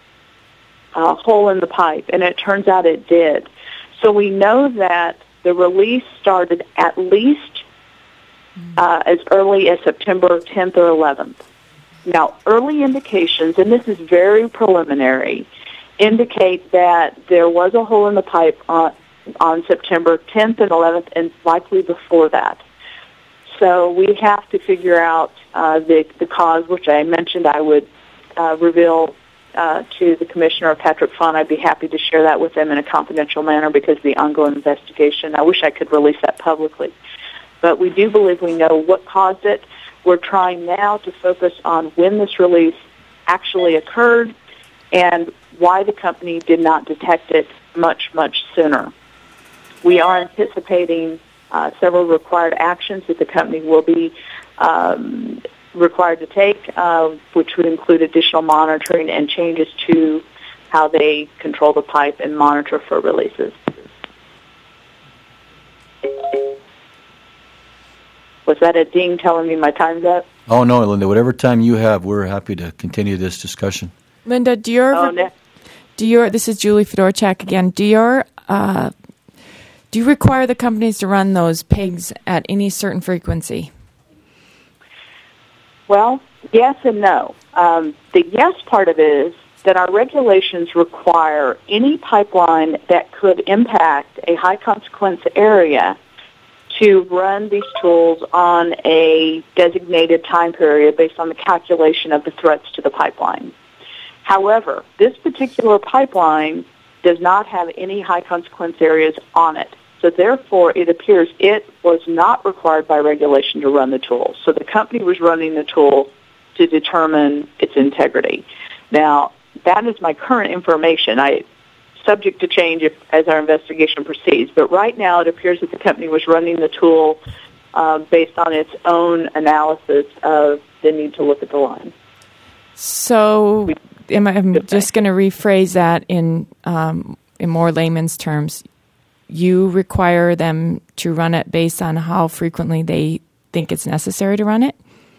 uh, hole in the pipe? And it turns out it did. So we know that the release started at least uh, as early as September tenth or eleventh. Now, early indications, and this is very preliminary, indicate that there was a hole in the pipe on, on September tenth and eleventh, and likely before that. So we have to figure out uh, the, the cause, which I mentioned I would uh, reveal uh, to the Commissioner, Patrick Fahn. I'd be happy to share that with them in a confidential manner because of the ongoing investigation. I wish I could release that publicly. But we do believe we know what caused it. We're trying now to focus on when this release actually occurred and why the company did not detect it much, much sooner. We are anticipating uh, several required actions that the company will be um, required to take, uh, which would include additional monitoring and changes to how they control the pipe and monitor for releases. Was that a ding telling me my time's up? Oh, no, Linda, whatever time you have, we're happy to continue this discussion. Linda, do your Oh, no. do your this is Julie Fedorchak again. Do your uh, do you require the companies to run those pigs at any certain frequency? Well, yes and no. Um, the yes part of it is that our regulations require any pipeline that could impact a high-consequence area to run these tools on a designated time period based on the calculation of the threats to the pipeline. However, this particular pipeline does not have any high-consequence areas on it. So therefore, it appears it was not required by regulation to run the tool. So the company was running the tool to determine its integrity. Now, that is my current information. I subject to change if, as our investigation proceeds. But right now, it appears that the company was running the tool uh, based on its own analysis of the need to look at the line. So, am I, I'm just going to rephrase that in um, in more layman's terms. You require them to run it based on how frequently they think it's necessary to run it?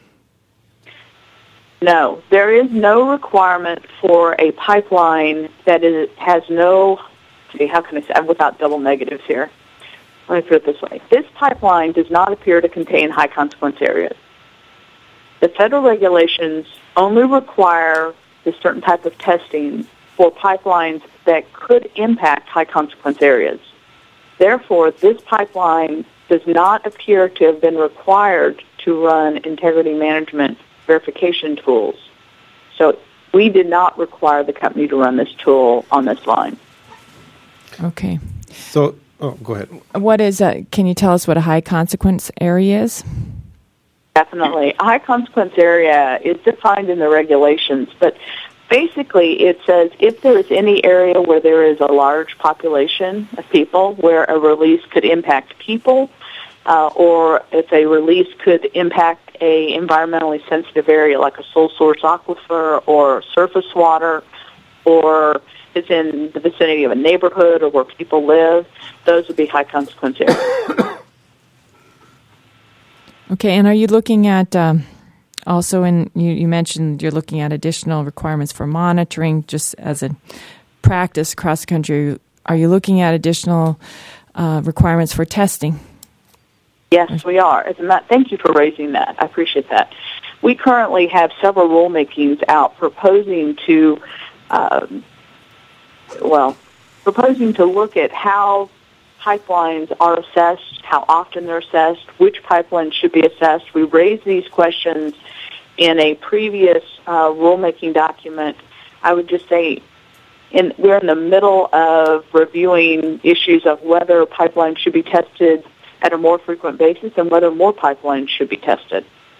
No, there is no requirement for a pipeline that is, has no, see, how can I say, without double negatives here. Let me put it this way. This pipeline does not appear to contain high consequence areas. The federal regulations only require a certain type of testing for pipelines that could impact high consequence areas. Therefore, this pipeline does not appear to have been required to run integrity management verification tools. So we did not require the company to run this tool on this line. Okay. So, oh, go ahead. What is a, can you tell us what a high consequence area is? Definitely. A high consequence area is defined in the regulations, but basically it says if there is any area where there is a large population of people where a release could impact people, uh, or if a release could impact a environmentally sensitive area like a sole source aquifer or surface water, or it's in the vicinity of a neighborhood or where people live, those would be high consequence areas. Okay, and are you looking at um, also in you, you mentioned you're looking at additional requirements for monitoring just as a practice across the country. Are you looking at additional uh, requirements for testing? Yes, we are. As a matter, thank you for raising that. I appreciate that. We currently have several rulemakings out proposing to, um, well, proposing to look at how pipelines are assessed, how often they're assessed, which pipelines should be assessed. We raised these questions in a previous uh, rulemaking document. I would just say in, we're in the middle of reviewing issues of whether pipelines should be tested at a more frequent basis and whether more pipelines should be tested.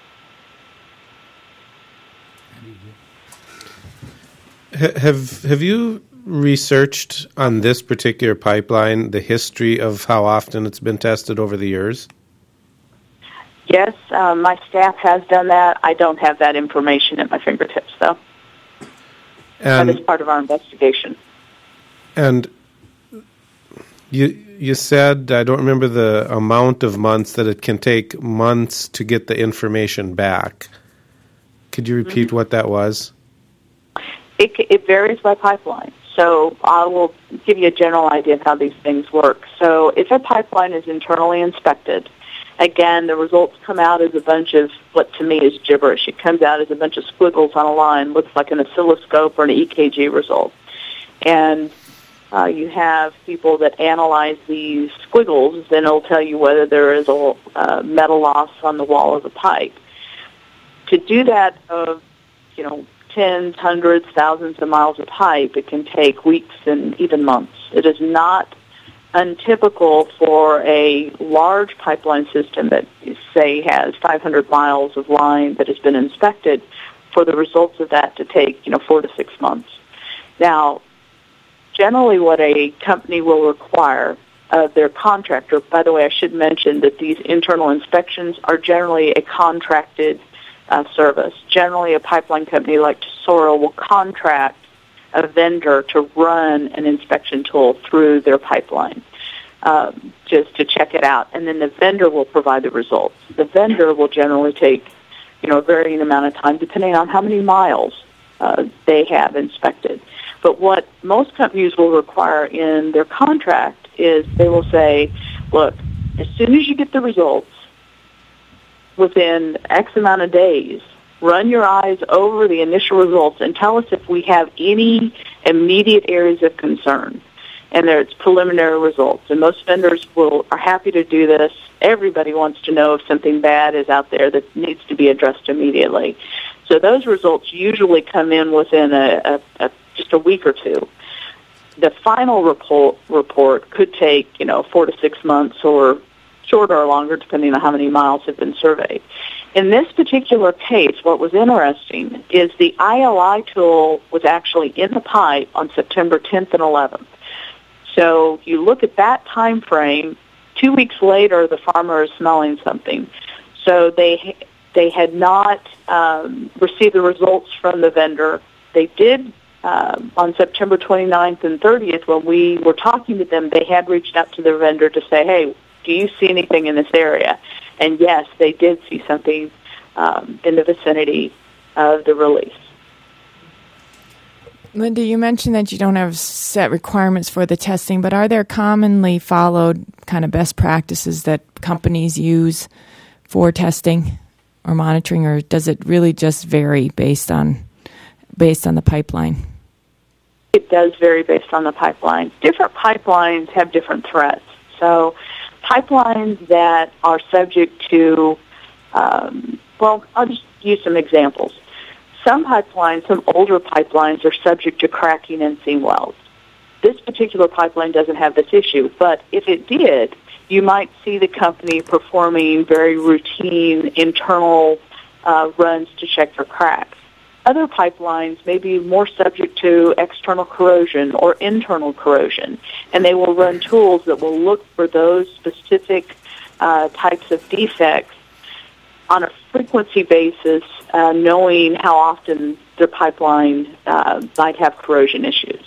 Have have you researched on this particular pipeline the history of how often it's been tested over the years? Yes, um, my staff has done that. I don't have that information at my fingertips, though. And, that is part of our investigation. And you you said, I don't remember the amount of months, that it can take months to get the information back. Could you repeat mm-hmm. what that was? It, it varies by pipeline. So I will give you a general idea of how these things work. So if a pipeline is internally inspected, again, the results come out as a bunch of what to me is gibberish. It comes out as a bunch of squiggles on a line, looks like an oscilloscope or an E K G result. And uh, you have people that analyze these squiggles, then it'll tell you whether there is a uh, metal loss on the wall of the pipe. To do that of, you know, tens, hundreds, thousands of miles of pipe, it can take weeks and even months. It is not untypical for a large pipeline system that, say, has five hundred miles of line that has been inspected for the results of that to take, you know, four to six months. Now, generally what a company will require of their contractor, by the way, I should mention that these internal inspections are generally a contracted uh, service. Generally, a pipeline company like Tesoro will contract a vendor to run an inspection tool through their pipeline. um, just to check it out, and then the vendor will provide the results. The vendor will generally take, you know, a varying amount of time depending on how many miles uh, they have inspected. But what most companies will require in their contract is they will say, look, as soon as you get the results, within X amount of days, run your eyes over the initial results and tell us if we have any immediate areas of concern. And there, it's preliminary results. And most vendors will are happy to do this. Everybody wants to know if something bad is out there that needs to be addressed immediately. So those results usually come in within a, a, a just a week or two. The final report report could take, you know, four to six months or shorter or longer, depending on how many miles have been surveyed. In this particular case, what was interesting is the I L I tool was actually in the pipe on September tenth and eleventh. So you look at that time frame, two weeks later, the farmer is smelling something. So they they had not um, received the results from the vendor. They did uh, on September twenty-ninth and thirtieth, when we were talking to them, they had reached out to their vendor to say, hey, do you see anything in this area? And yes, they did see something um, in the vicinity of the release. Linda, you mentioned that you don't have set requirements for the testing, but are there commonly followed kind of best practices that companies use for testing or monitoring, or does it really just vary based on based on the pipeline? It does vary based on the pipeline. Different pipelines have different threats. So pipelines that are subject to, um, well, I'll just use some examples. Some pipelines, some older pipelines, are subject to cracking in seam wells. This particular pipeline doesn't have this issue, but if it did, you might see the company performing very routine internal uh, runs to check for cracks. Other pipelines may be more subject to external corrosion or internal corrosion, and they will run tools that will look for those specific uh, types of defects on a frequency basis, uh, knowing how often their pipeline uh, might have corrosion issues.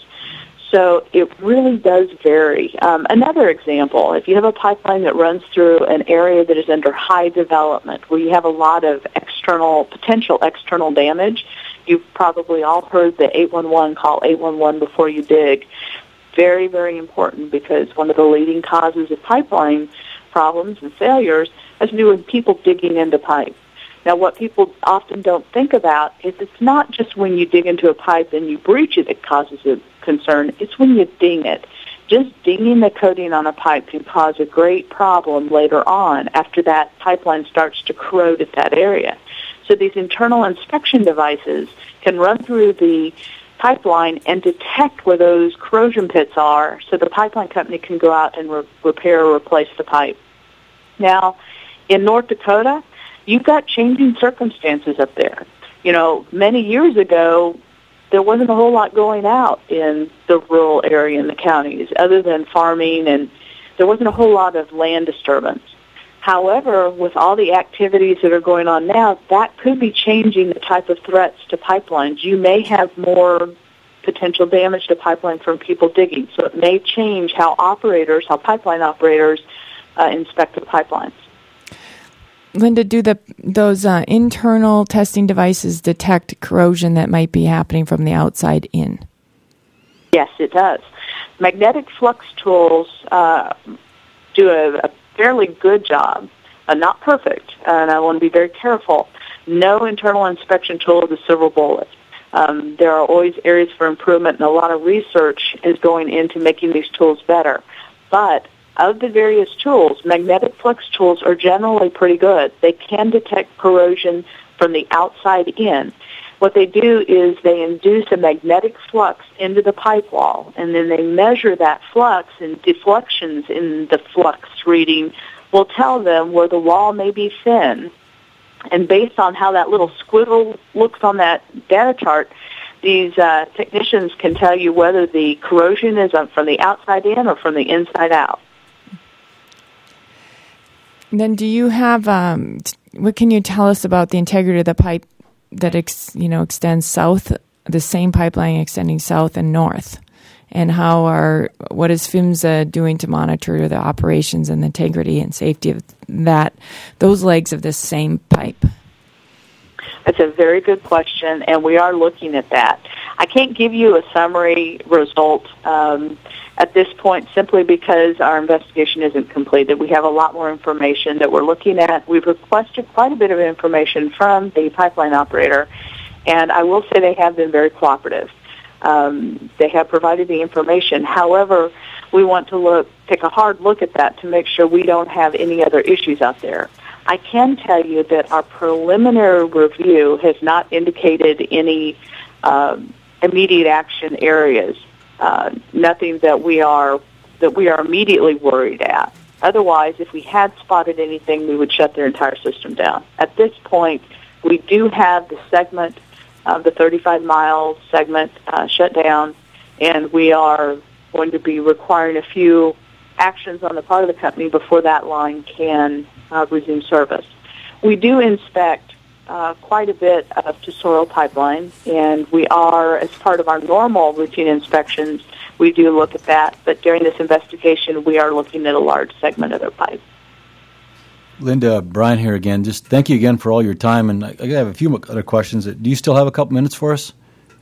So it really does vary. Um, another example, if you have a pipeline that runs through an area that is under high development, where you have a lot of external, potential external damage, you've probably all heard the eight one one, call eight one one before you dig. Very, very important, because one of the leading causes of pipeline problems and failures has to do with people digging into pipe. Now, what people often don't think about is it's not just when you dig into a pipe and you breach it that causes a concern. It's when you ding it. Just dinging the coating on a pipe can cause a great problem later on after that pipeline starts to corrode at that area. So these internal inspection devices can run through the pipeline and detect where those corrosion pits are, so the pipeline company can go out and re- repair or replace the pipe. Now, in North Dakota, you've got changing circumstances up there. You know, many years ago, there wasn't a whole lot going out in the rural area in the counties other than farming, and there wasn't a whole lot of land disturbance. However, with all the activities that are going on now, that could be changing the type of threats to pipelines. You may have more potential damage to pipeline from people digging, so it may change how operators, how pipeline operators uh, inspect the pipelines. Linda, do the those uh, internal testing devices detect corrosion that might be happening from the outside in? Yes, it does. Magnetic flux tools uh, do a, a fairly good job, uh, not perfect, and I want to be very careful. No internal inspection tool is a silver bullet. Um, there are always areas for improvement, and a lot of research is going into making these tools better. But of the various tools, magnetic flux tools are generally pretty good. They can detect corrosion from the outside in. What they do is they induce a magnetic flux into the pipe wall, and then they measure that flux, and deflections in the flux reading will tell them where the wall may be thin. And based on how that little squiggle looks on that data chart, these uh, technicians can tell you whether the corrosion is from the outside in or from the inside out. Then do you have, um, what can you tell us about the integrity of the pipe that ex, you know extends south, the same pipeline extending south and north? and how are what is PHMSA doing to monitor the operations and the integrity and safety of that those legs of this same pipe? That's a very good question, and we are looking at that. I can't give you a summary result um, at this point simply because our investigation isn't completed. We have a lot more information that we're looking at. We've requested quite a bit of information from the pipeline operator, and I will say they have been very cooperative. Um, they have provided the information. However, we want to look, take a hard look at that to make sure we don't have any other issues out there. I can tell you that our preliminary review has not indicated any um, immediate action areas. Uh, nothing that we are that we are immediately worried at. Otherwise, if we had spotted anything, we would shut their entire system down. At this point, we do have the segment, uh, the thirty-five mile segment, uh, shut down, and we are going to be requiring a few actions on the part of the company before that line can uh, resume service. We do inspect uh, quite a bit of Tesoro pipeline, and we are, as part of our normal routine inspections, we do look at that. But during this investigation, we are looking at a large segment of their pipe. Linda, Brian here again. Just thank you again for all your time, and I I have a few other questions. Do you still have a couple minutes for us?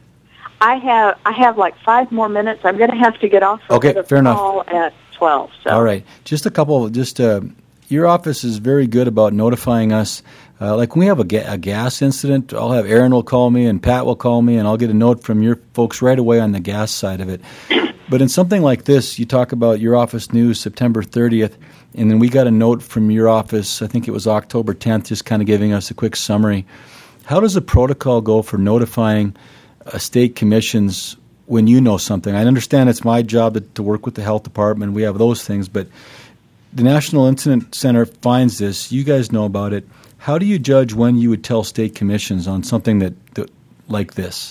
I have I have like five more minutes. I'm going to have to get off for Okay, the fair enough. call at twelve. So. All right. Just a couple, just uh, your office is very good about notifying us. Uh, like when we have a, ga- a gas incident, I'll have Aaron will call me and Pat will call me, and I'll get a note from your folks right away on the gas side of it. But in something like this, you talk about your office news September thirtieth, and then we got a note from your office, I think it was October tenth, just kind of giving us a quick summary. How does the protocol go for notifying uh, state commissions when you know something? I understand it's my job to, to work with the health department. We have those things, but the National Incident Center finds this. You guys know about it. How do you judge when you would tell state commissions on something that, that like this?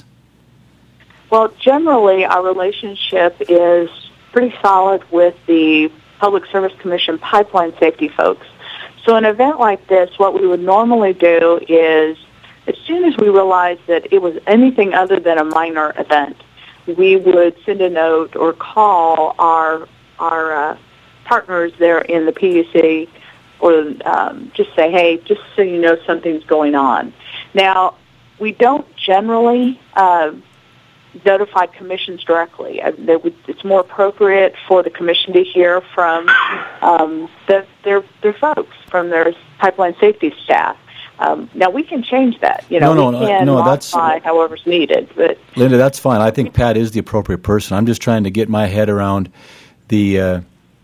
Well, generally, our relationship is pretty solid with the Public Service Commission pipeline safety folks. So an event like this, what we would normally do is, as soon as we realize that it was anything other than a minor event, we would send a note or call our our uh, partners there in the P U C, or um, just say, hey, just so you know something's going on. Now, we don't generally uh, notify commissions directly. Uh, would, it's more appropriate for the commission to hear from um, the, their their folks, from their pipeline safety staff. Um, now, we can change that. You know, no, no, we can no, that's, modify however's needed. But Linda, that's fine. I think Pat is the appropriate person. I'm just trying to get my head around the, uh,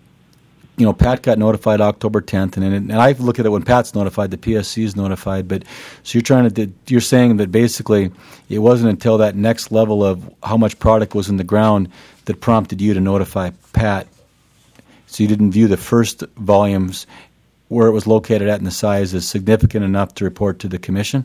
you know, Pat got notified October tenth, and and I look at it when Pat's notified, the P S C is notified. But so you're trying to, you're saying that basically it wasn't until that next level of how much product was in the ground that prompted you to notify Pat. So you didn't view the first volumes where it was located at and the size is significant enough to report to the commission?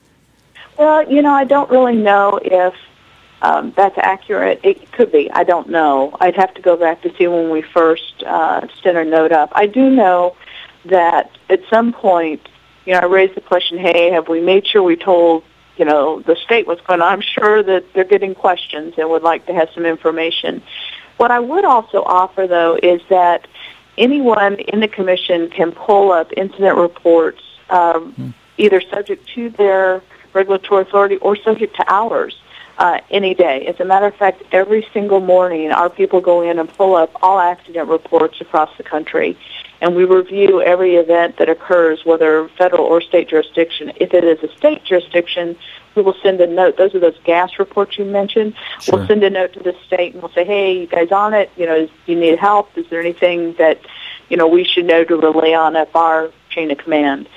Well, you know, I don't really know if um, that's accurate. It could be. I don't know. I'd have to go back to see when we first uh, sent our note up. I do know that at some point, you know, I raised the question, hey, have we made sure we told, you know, the state what's going on? I'm sure that they're getting questions and would like to have some information. What I would also offer, though, is that anyone in the commission can pull up incident reports, um, hmm. either subject to their regulatory authority or subject to ours, uh, any day. As a matter of fact, every single morning our people go in and pull up all accident reports across the country, and we review every event that occurs, whether federal or state jurisdiction. If it is a state jurisdiction, we will send a note. Those are those gas reports you mentioned. Sure. We'll send a note to the state, and we'll say, hey, you guys on it? You know, do you need help? Is there anything that, you know, we should know to relay on up our chain of command?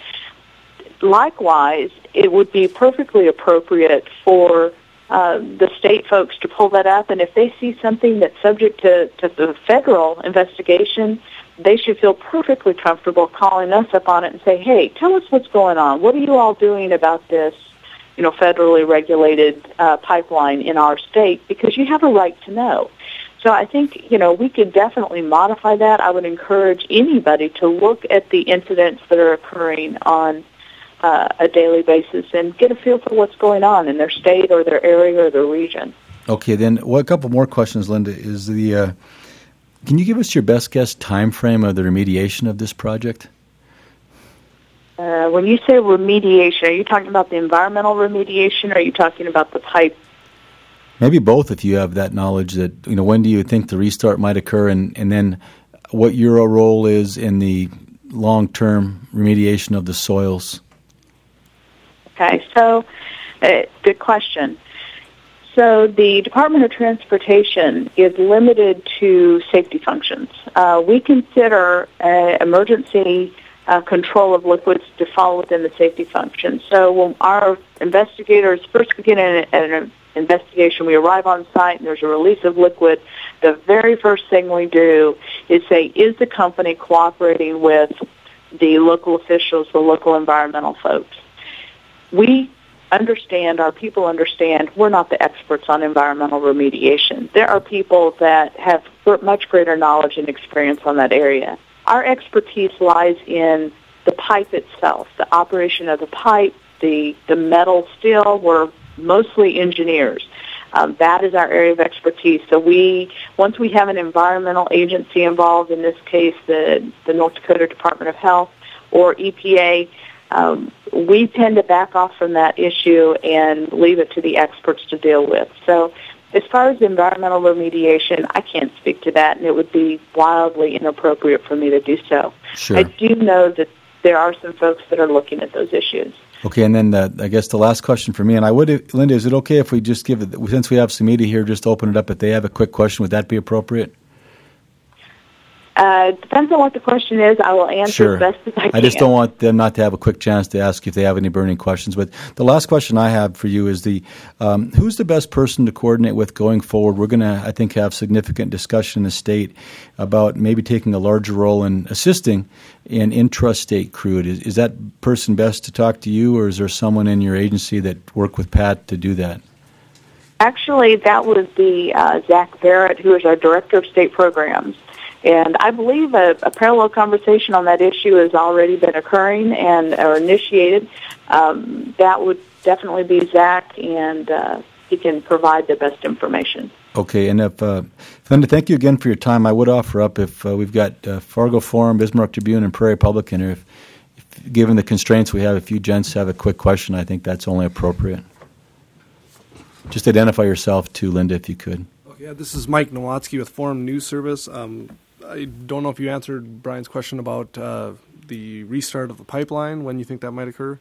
Likewise, it would be perfectly appropriate for uh, the state folks to pull that up, and if they see something that's subject to, to the federal investigation, they should feel perfectly comfortable calling us up on it and say, hey, tell us what's going on. What are you all doing about this, you know, federally regulated uh, pipeline in our state? Because you have a right to know. So I think, you know, we could definitely modify that. I would encourage anybody to look at the incidents that are occurring on uh, a daily basis and get a feel for what's going on in their state or their area or their region. Okay, then well, a couple more questions, Linda. Is the uh, can you give us your best guess time frame of the remediation of this project? Uh, when you say remediation, are you talking about the environmental remediation, or are you talking about the pipe? Maybe both, if you have that knowledge. That you know, when do you think the restart might occur, and, and then what your role is in the long-term remediation of the soils? Okay, so uh, good question. So the Department of Transportation is limited to safety functions. Uh, we consider uh, emergency uh, control of liquids to fall within the safety function. So when our investigators first begin an, an investigation, we arrive on site and there's a release of liquid, the very first thing we do is say, is the company cooperating with the local officials, the local environmental folks? We understand, our people understand, we're not the experts on environmental remediation. There are people that have much greater knowledge and experience on that area. Our expertise lies in the pipe itself, the operation of the pipe, the, the metal steel. We're mostly engineers. Um, that is our area of expertise. So we, once we have an environmental agency involved, in this case the, the North Dakota Department of Health or E P A, Um, we tend to back off from that issue and leave it to the experts to deal with. So as far as environmental remediation, I can't speak to that, and it would be wildly inappropriate for me to do so. Sure. I do know that there are some folks that are looking at those issues. Okay, and then uh, I guess the last question for me, and I would, Linda, is it okay if we just give it, since we have some media here, just open it up, if they have a quick question, would that be appropriate? Uh, depends on what the question is. I will answer Sure. as best as I can. I just don't want them not to have a quick chance to ask if they have any burning questions. But the last question I have for you is the um, who's the best person to coordinate with going forward? We're going to, I think, have significant discussion in the state about maybe taking a larger role in assisting in intrastate crude. Is, is that person best to talk to you, or is there someone in your agency that work with Pat to do that? Actually, that would be uh, Zach Barrett, who is our Director of State Programs. And I believe a, a parallel conversation on that issue has already been occurring and or initiated. Um, that would definitely be Zach, and uh, he can provide the best information. Okay, and if uh, Linda, thank you again for your time. I would offer up if uh, we've got uh, Fargo Forum, Bismarck Tribune, and Prairie Public in here. If, if, given the constraints we have, if you gents have a quick question, I think that's only appropriate. Just identify yourself too, Linda, if you could. Yeah, this is Mike Nowatzki with Forum News Service. Um, I don't know if you answered Brian's question about uh, the restart of the pipeline, when you think that might occur.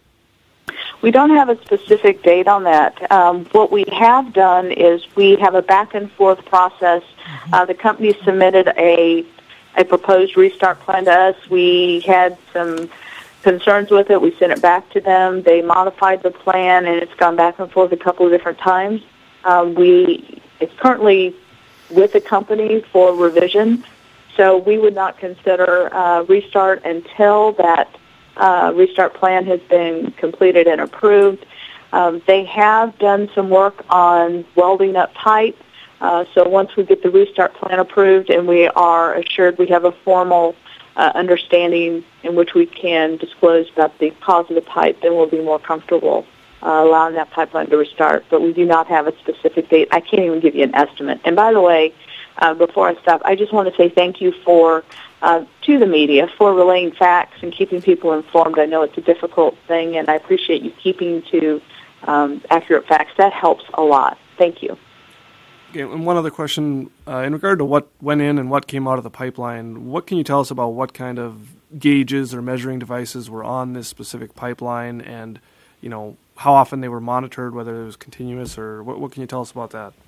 We don't have a specific date on that. Um, what we have done is we have a back and forth process. Uh, the company submitted a a proposed restart plan to us. We had some concerns with it. We sent it back to them. They modified the plan, and it's gone back and forth a couple of different times. Um, we it's currently with the company for revision, so we would not consider uh, restart until that uh, restart plan has been completed and approved. Um, they have done some work on welding up pipe, uh, so once we get the restart plan approved and we are assured we have a formal uh, understanding in which we can disclose about the cause of the pipe, then we'll be more comfortable Uh, allowing that pipeline to restart, but we do not have a specific date. I can't even give you an estimate. And by the way, uh, before I stop, I just want to say thank you for uh, to the media for relaying facts and keeping people informed. I know it's a difficult thing, and I appreciate you keeping to um, accurate facts. That helps a lot. Thank you. Okay, and one other question. Uh, in regard to what went in and what came out of the pipeline, what can you tell us about what kind of gauges or measuring devices were on this specific pipeline, and, you know, how often they were monitored, whether it was continuous, or what, what can you tell us about that?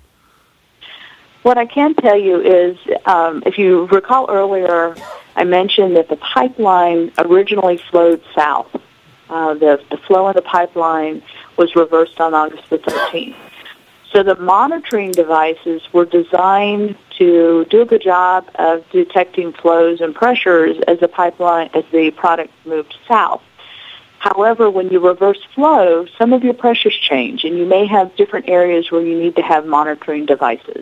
What I can tell you is, um, if you recall earlier, I mentioned that the pipeline originally flowed south. Uh, the, the flow of the pipeline was reversed on August the thirteenth. So the monitoring devices were designed to do a good job of detecting flows and pressures as the pipeline, as the product moved south. However, when you reverse flow, some of your pressures change, and you may have different areas where you need to have monitoring devices.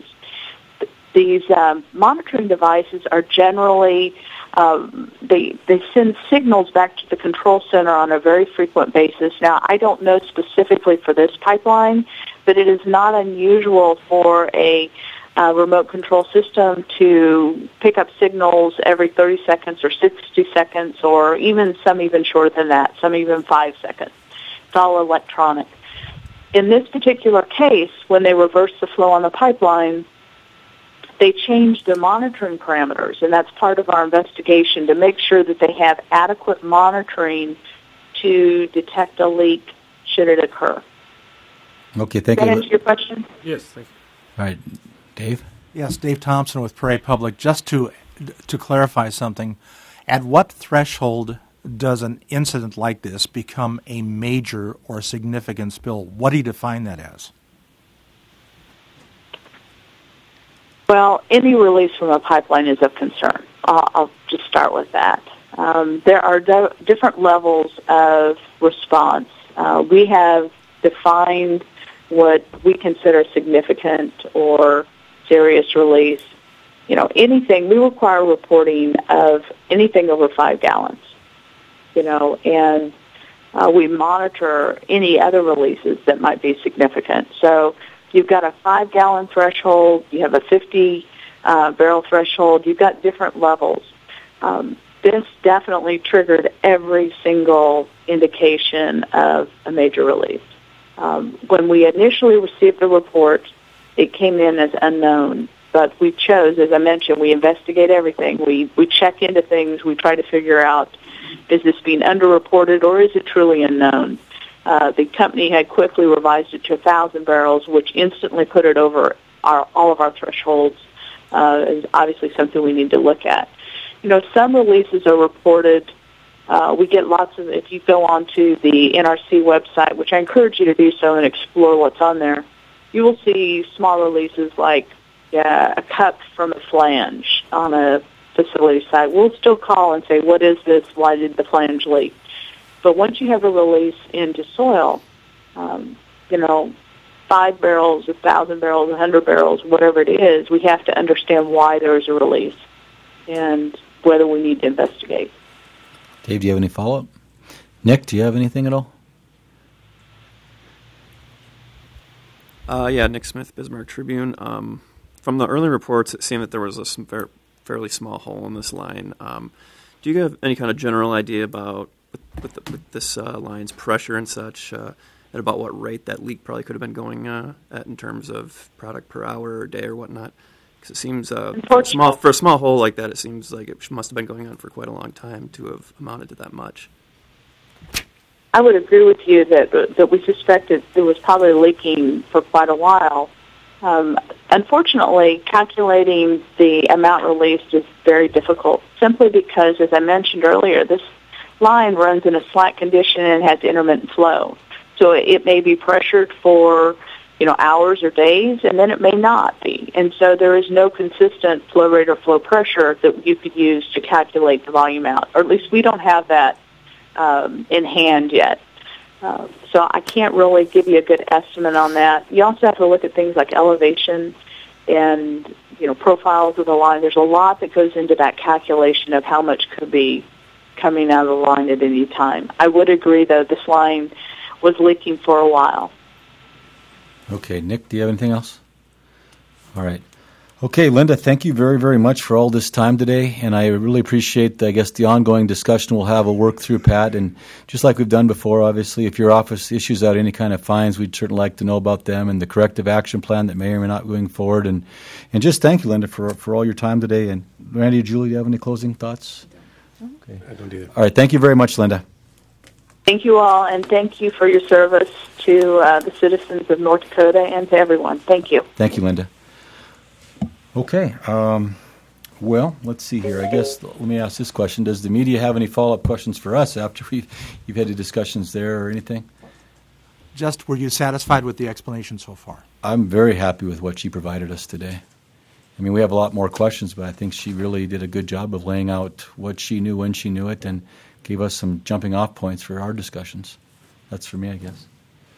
These um, monitoring devices are generally, um, they, they send signals back to the control center on a very frequent basis. Now, I don't know specifically for this pipeline, but it is not unusual for a uh, remote control system to pick up signals every thirty seconds or sixty seconds, or even some even shorter than that, some even five seconds. It's all electronic. In this particular case, when they reversed the flow on the pipeline, they changed the monitoring parameters, and that's part of our investigation to make sure that they have adequate monitoring to detect a leak should it occur. Okay, thank Does that you. answer your question? Yes, thank you. All right, Dave? Yes, Dave Thompson with Prairie Public. Just to to clarify something, at what threshold does an incident like this become a major or significant spill? What do you define that as? Well, any release from a pipeline is of concern. I'll, I'll just start with that. Um, there are do- different levels of response. Uh, we have defined what we consider significant or serious release. You know, anything, we require reporting of anything over five gallons, you know, and uh, we monitor any other releases that might be significant. So you've got a five-gallon threshold, you have a fifty-barrel uh, threshold, you've got different levels. Um, this definitely triggered every single indication of a major release. Um, when we initially received the report, it came in as unknown, but we chose, as I mentioned, we investigate everything. We, we check into things. We try to figure out, is this being underreported or is it truly unknown? Uh, the company had quickly revised it to one thousand barrels, which instantly put it over our, all of our thresholds. Uh, is obviously something we need to look at. You know, some releases are reported. Uh, we get lots of, if you go onto the N R C website, which I encourage you to do so and explore what's on there, you will see small releases like yeah, a cut from a flange on a facility site. We'll still call and say, what is this? Why did the flange leak? But once you have a release into soil, um, you know, five barrels, a thousand barrels, a hundred barrels, whatever it is, we have to understand why there is a release and whether we need to investigate. Dave, do you have any follow-up? Nick, do you have anything at all? Uh, yeah, Nick Smith, Bismarck Tribune. Um, from the early reports, it seemed that there was a some fair, fairly small hole in this line. Um, do you have any kind of general idea about with, with, the, with this uh, line's pressure and such, uh, and about what rate that leak probably could have been going uh, at in terms of product per hour or day or whatnot? Because it seems uh, for, a small, for a small hole like that, it seems like it must have been going on for quite a long time to have amounted to that much. I would agree with you that that we suspected it was probably leaking for quite a while. Um, unfortunately, calculating the amount released is very difficult, simply because, as I mentioned earlier, this line runs in a slack condition and has intermittent flow. So it may be pressured for, you know, hours or days, and then it may not be. And so there is no consistent flow rate or flow pressure that you could use to calculate the volume out, or at least we don't have that um, in hand yet. Uh, so I can't really give you a good estimate on that. You also have to look at things like elevation and, you know, profiles of the line. There's a lot that goes into that calculation of how much could be coming out of the line at any time. I would agree, though, this line was leaking for a while. Okay, Nick, do you have anything else? All right. Okay, Linda, thank you very, very much for all this time today, and I really appreciate, I guess, the ongoing discussion we'll have. We'll work through, Pat, and just like we've done before, obviously, if your office issues out any kind of fines, we'd certainly like to know about them and the corrective action plan that may or may not going forward. And, and just thank you, Linda, for for all your time today. And Randy or Julie, do you have any closing thoughts? Okay. I don't do that. All right, thank you very much, Linda. Thank you all, and thank you for your service to uh, the citizens of North Dakota and to everyone. Thank you. Thank you, Linda. Okay. Um, well, let's see here. I guess let me ask this question. Does the media have any follow-up questions for us after we've, you've had the discussions there or anything? Just, were you satisfied with the explanation so far? I'm very happy with what she provided us today. I mean, we have a lot more questions, but I think she really did a good job of laying out what she knew when she knew it and gave us some jumping-off points for our discussions. That's for me, I guess.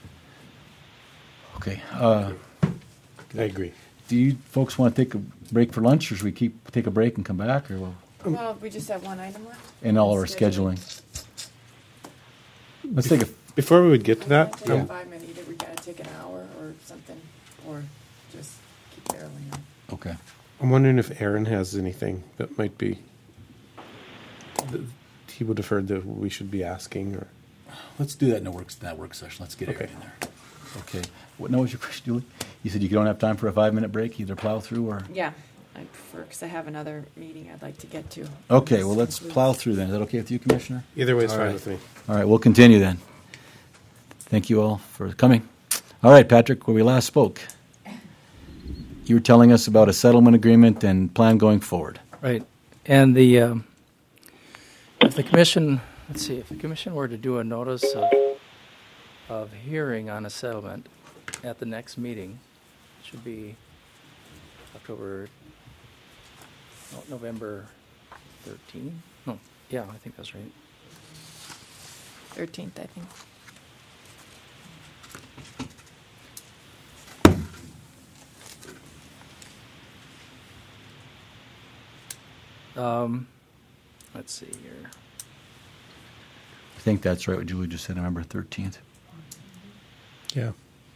Okay. Uh, I agree. Do you folks want to take a break for lunch, or should we keep take a break and come back, or we'll, Well, we just have one item left. in all our scheduling? Let's take a Before we would get to that, Take a five minute, either we got take an hour or something, or just keep barreling on. Okay. I'm wondering if Aaron has anything that might be, that he would have heard that we should be asking, or. Let's do that in the work, that work session. Let's get Okay. Aaron in there. Okay. What, now was your question, Julie? You said you don't have time for a five-minute break, either plow through or? Yeah, I prefer, because I have another meeting I'd like to get to. Okay, well, let's plow through then. Is that okay with you, Commissioner? Either way is All fine right. with me. All right, we'll continue then. Thank you all for coming. All right, Patrick, where we last spoke, you were telling us about a settlement agreement and plan going forward. Right. And the um, if the commission, let's see, if the commission were to do a notice of, of hearing on a settlement at the next meeting, it should be October, no, November thirteenth. No, yeah, I think that's right. thirteenth, I think. Um, let's see here. I think that's right what Julie just said, November thirteenth. Yeah.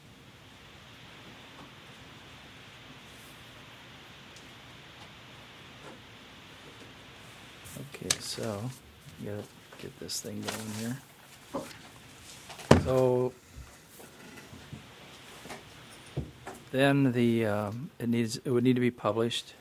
Okay, so you gotta get this thing going here. So then the um, it needs it would need to be published.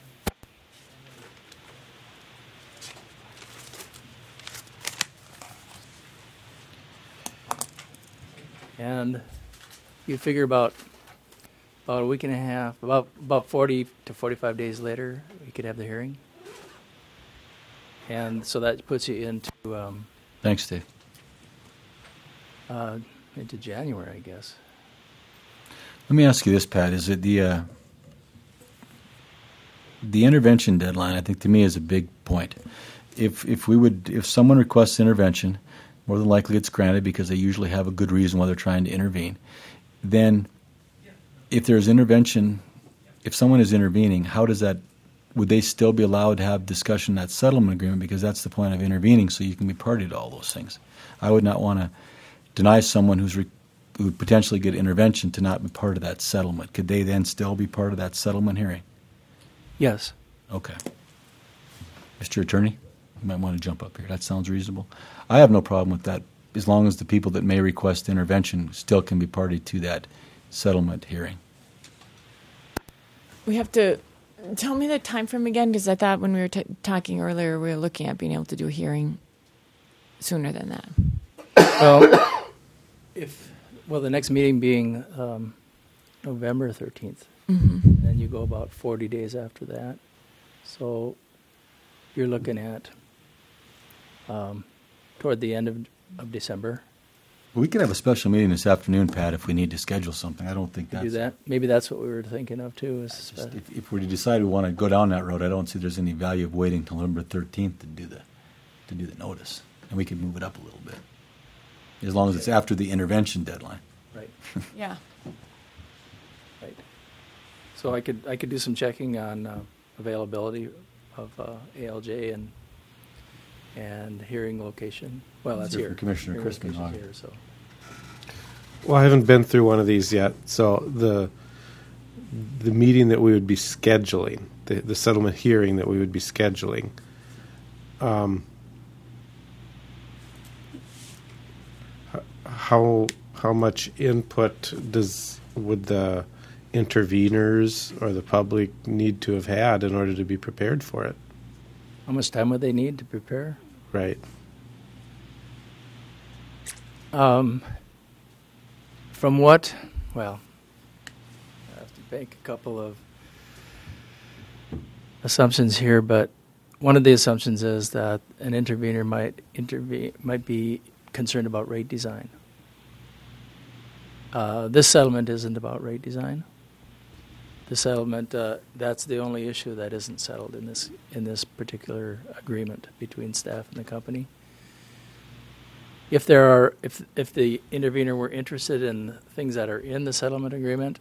And you figure about about a week and a half, about about forty to forty-five days later, we could have the hearing. And so that puts you into um, Thanks, Dave. uh, into January, I guess. Let me ask you this, Pat. Is it the uh, the intervention deadline? I think to me is a big point. If if we would if someone requests intervention, more than likely it's granted because they usually have a good reason why they're trying to intervene. Then, if there's intervention, if someone is intervening, how does that? Would they still be allowed to have discussion in that settlement agreement? Because that's the point of intervening, so you can be party to all those things. I would not want to deny someone who's re- who would potentially get intervention to not be part of that settlement. Could they then still be part of that settlement hearing? Yes. Okay. Mister Attorney, you might want to jump up here. That sounds reasonable. I have no problem with that, as long as the people that may request intervention still can be party to that settlement hearing. We have to tell me the time frame again, because I thought when we were t- talking earlier, we were looking at being able to do a hearing sooner than that. Well, if well, the next meeting being um, November thirteenth, Mm-hmm. and then you go about forty days after that. So you're looking at um, toward the end of, of December. We could have a special meeting this afternoon, Pat, if we need to schedule something. I don't think To that's... do that. Maybe that's what we were thinking of too. Is Just spe- if, if we decide we want to go down that road, I don't see there's any value of waiting till November thirteenth to do the to do the notice, and we could move it up a little bit, as long as it's after the intervention deadline. right, Yeah. right. So I could I could do some checking on uh, availability of uh, A L J and and hearing location. Well, that's Hear here. from Commissioner Hearing Crispin location's Hogg. here, so. Well, I haven't been through one of these yet, so the the meeting that we would be scheduling, the, the settlement hearing that we would be scheduling, um, h- how how much input does would the interveners or the public need to have had in order to be prepared for it? How much time would they need to prepare? Right. Um, from what, well, I have to make a couple of assumptions here, but one of the assumptions is that an intervener might intervene, might be concerned about rate design. Uh, this settlement isn't about rate design. The settlement, uh, that's the only issue that isn't settled in this in this particular agreement between staff and the company. If there are, if if the intervener were interested in things that are in the settlement agreement,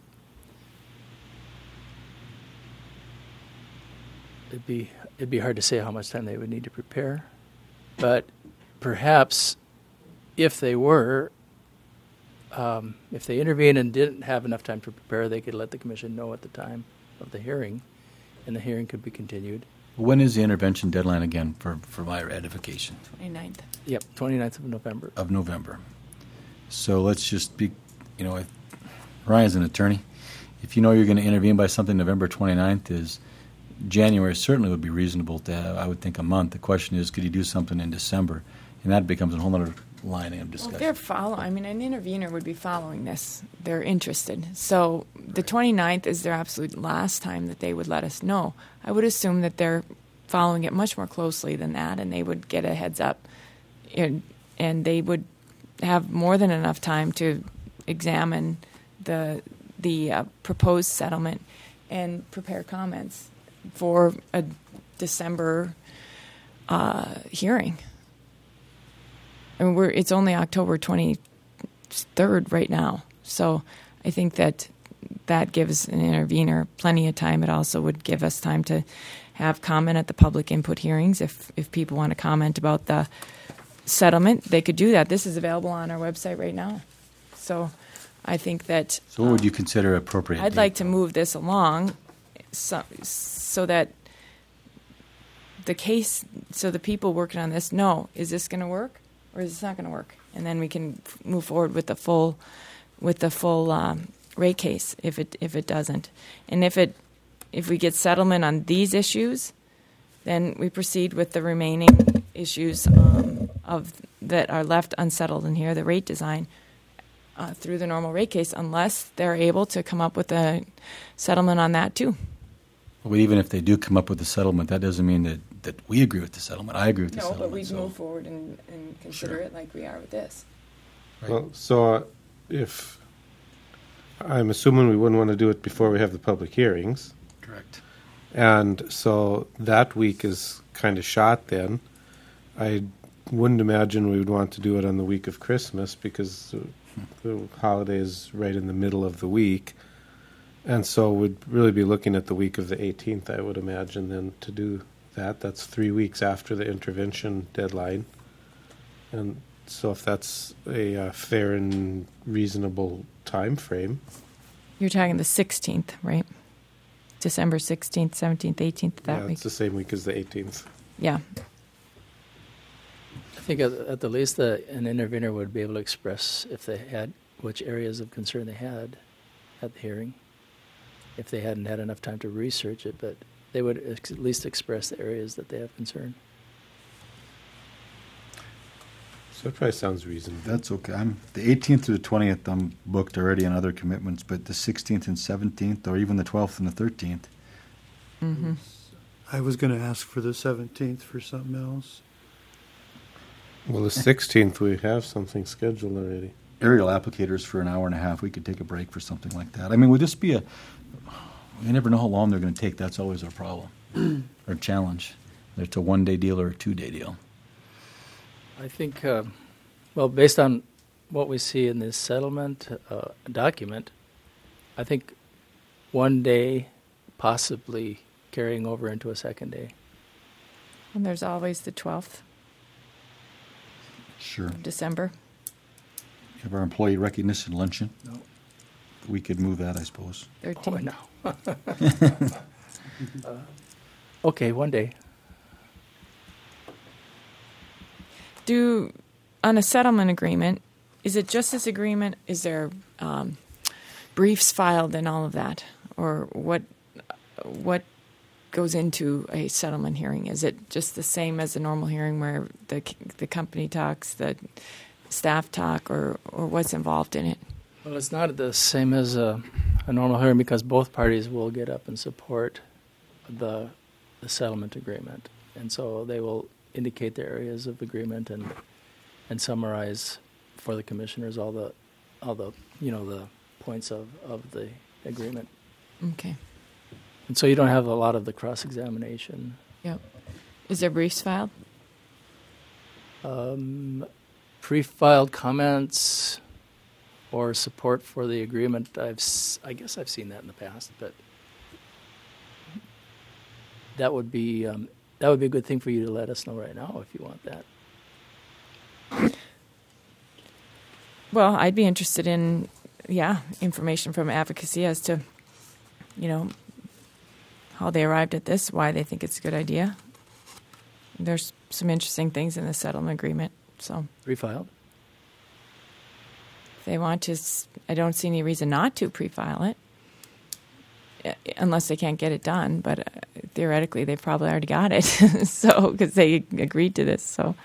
it'd be it'd be hard to say how much time they would need to prepare. But perhaps, if they were, um, if they intervene and didn't have enough time to prepare, they could let the commission know at the time of the hearing, and the hearing could be continued. When is the intervention deadline again for, for my edification? twenty-ninth. Yep, twenty-ninth of November. Of November. So let's just be, you know, if Ryan's an attorney. If you know you're going to intervene by something November twenty-ninth, is January certainly would be reasonable to have, I would think, a month. The question is, could you do something in December? And that becomes a whole other line of discussion. Well, they're follow. I mean, an intervener would be following this. They're interested. So the twenty-ninth is their absolute last time that they would let us know. I would assume that they're following it much more closely than that, and they would get a heads up, and, and they would have more than enough time to examine the the uh, proposed settlement and prepare comments for a December uh, hearing. I mean, we're, it's only October twenty-third right now. So I think that that gives an intervener plenty of time. It also would give us time to have comment at the public input hearings. If, if people want to comment about the settlement, they could do that. This is available on our website right now. So I think that... So what would you consider appropriate? I'd date? like to move this along so, so that the case, so the people working on this know, is this going to work? Or is this not going to work? And then we can f- move forward with the full, with the full um, rate case if it if it doesn't, and if it if we get settlement on these issues, then we proceed with the remaining issues um, of that are left unsettled in here, the rate design, uh, through the normal rate case, unless they're able to come up with a settlement on that too. Well, even if they do come up with a settlement, that doesn't mean that, that we agree with the settlement. I agree with the No, settlement. but we'd so- move forward and, and consider Sure. it like we are with this. Right. Well, so uh, if I'm assuming we wouldn't want to do it before we have the public hearings, Correct. and so that week is kind of shot. Then I wouldn't imagine we would want to do it on the week of Christmas because uh, the holiday is right in the middle of the week, and so we'd really be looking at the week of the eighteenth. I would imagine then to do that. That's three weeks after the intervention deadline, and so if that's a uh, fair and reasonable time frame. You're talking the sixteenth, right? December sixteenth, seventeenth, eighteenth, that Yeah, week. it's the same week as the eighteenth. Yeah. I think at, at the least the, an intervener would be able to express if they had which areas of concern they had at the hearing, if they hadn't had enough time to research it, but they would ex- at least express the areas that they have concern. So it probably sounds reasonable. That's okay. I'm the eighteenth to the twentieth. I'm booked already on other commitments, but the sixteenth and seventeenth, or even the twelfth and the thirteenth. Mm-hmm. I was going to ask for the seventeenth for something else. Well, the sixteenth, we have something scheduled already. Aerial applicators for an hour and a half. We could take a break for something like that. I mean, would this be a? We never know how long they're going to take. That's always our problem or challenge. It's a one-day deal or a two-day deal. I think, uh, well, based on what we see in this settlement uh, document, I think one day, possibly carrying over into a second day. And there's always the twelfth Sure. of December. Have our employee recognition luncheon. No. We could move that, I suppose. thirteenth. Oh, no. uh, okay, one day. Do, on a settlement agreement, is it just this agreement? Is there um, briefs filed and all of that? Or what what goes into a settlement hearing? Is it just the same as a normal hearing where the the company talks, the staff talk, or, or what's involved in it? Well, it's not the same as a, a normal hearing because both parties will get up and support the, the settlement agreement. And so they will indicate their areas of agreement and and summarize for the commissioners all the all the you know the points of, of the agreement. Okay. And so you don't have a lot of the cross examination. Yep. Is there briefs filed? Um, pre-filed comments or support for the agreement. I've s- I guess I've seen that in the past, but that would be um, that would be a good thing for you to let us know right now if you want that. Well, I'd be interested in, yeah, information from advocacy as to, you know, how they arrived at this, why they think it's a good idea. There's some interesting things in the settlement agreement, so. Refiled? If they want to, s- I don't see any reason not to pre-file it, uh, unless they can't get it done, but uh, theoretically, they've probably already got it, so, because they agreed to this, so.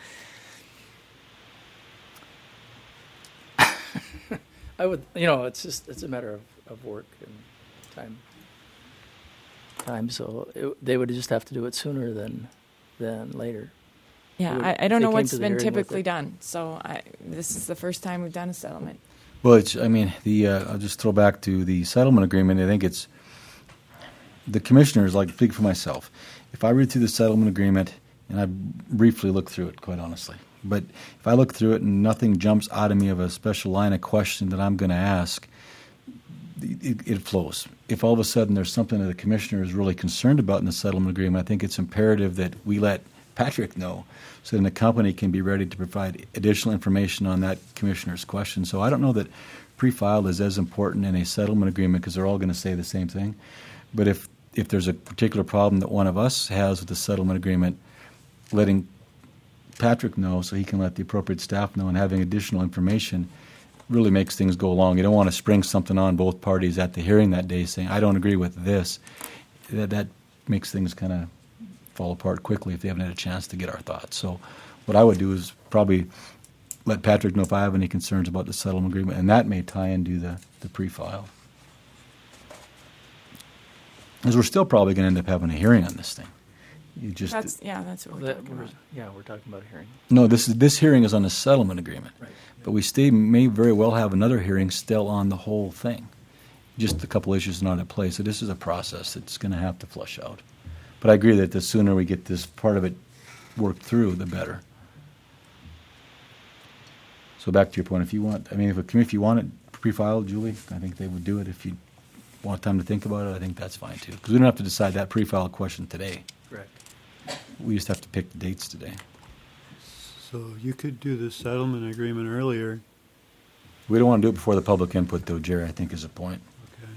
I would, you know, it's just, it's a matter of, of work and time. Time, so it, they would just have to do it sooner than, than later. Yeah, would- I, I if don't they know came what's to the been hearing with typically it. done, so I, this is the first time we've done a settlement. Well, it's, I mean, the, uh, I'll just throw back to the settlement agreement. I think it's, the commissioners, like, speak for myself. If I read through the settlement agreement, and I briefly look through it, quite honestly, but if I look through it and nothing jumps out of me of a special line of question that I'm going to ask, it, it flows. If all of a sudden there's something that the commissioner is really concerned about in the settlement agreement, I think it's imperative that we let Patrick know so then the company can be ready to provide additional information on that commissioner's question. So I don't know that pre-filed is as important in a settlement agreement because they're all going to say the same thing. But if, if there's a particular problem that one of us has with the settlement agreement, letting Patrick know so he can let the appropriate staff know and having additional information really makes things go along. You don't want to spring something on both parties at the hearing that day saying, I don't agree with this. That, that makes things kind of fall apart quickly if they haven't had a chance to get our thoughts. So what I would do is probably let Patrick know if I have any concerns about the settlement agreement, and that may tie into the, the pre-file. Because we're still probably going to end up having a hearing on this thing. You just That's, yeah, that's what we're That talking we're- about. Yeah, we're talking about a hearing. No, this is this hearing is on the settlement agreement. Right. But we still may very well have another hearing still on the whole thing. Just a couple issues not at play. So this is a process that's going to have to flush out. But I agree that the sooner we get this part of it worked through, the better. So back to your point, if you want, I mean, if a committee, if you want it pre-filed, Julie, I think they would do it. If you want time to think about it, I think that's fine too. Because we don't have to decide that pre-filed question today. Correct. We just have to pick the dates today. So you could do the settlement agreement earlier. We don't want to do it before the public input, though, Jerry, I think is the point. Okay.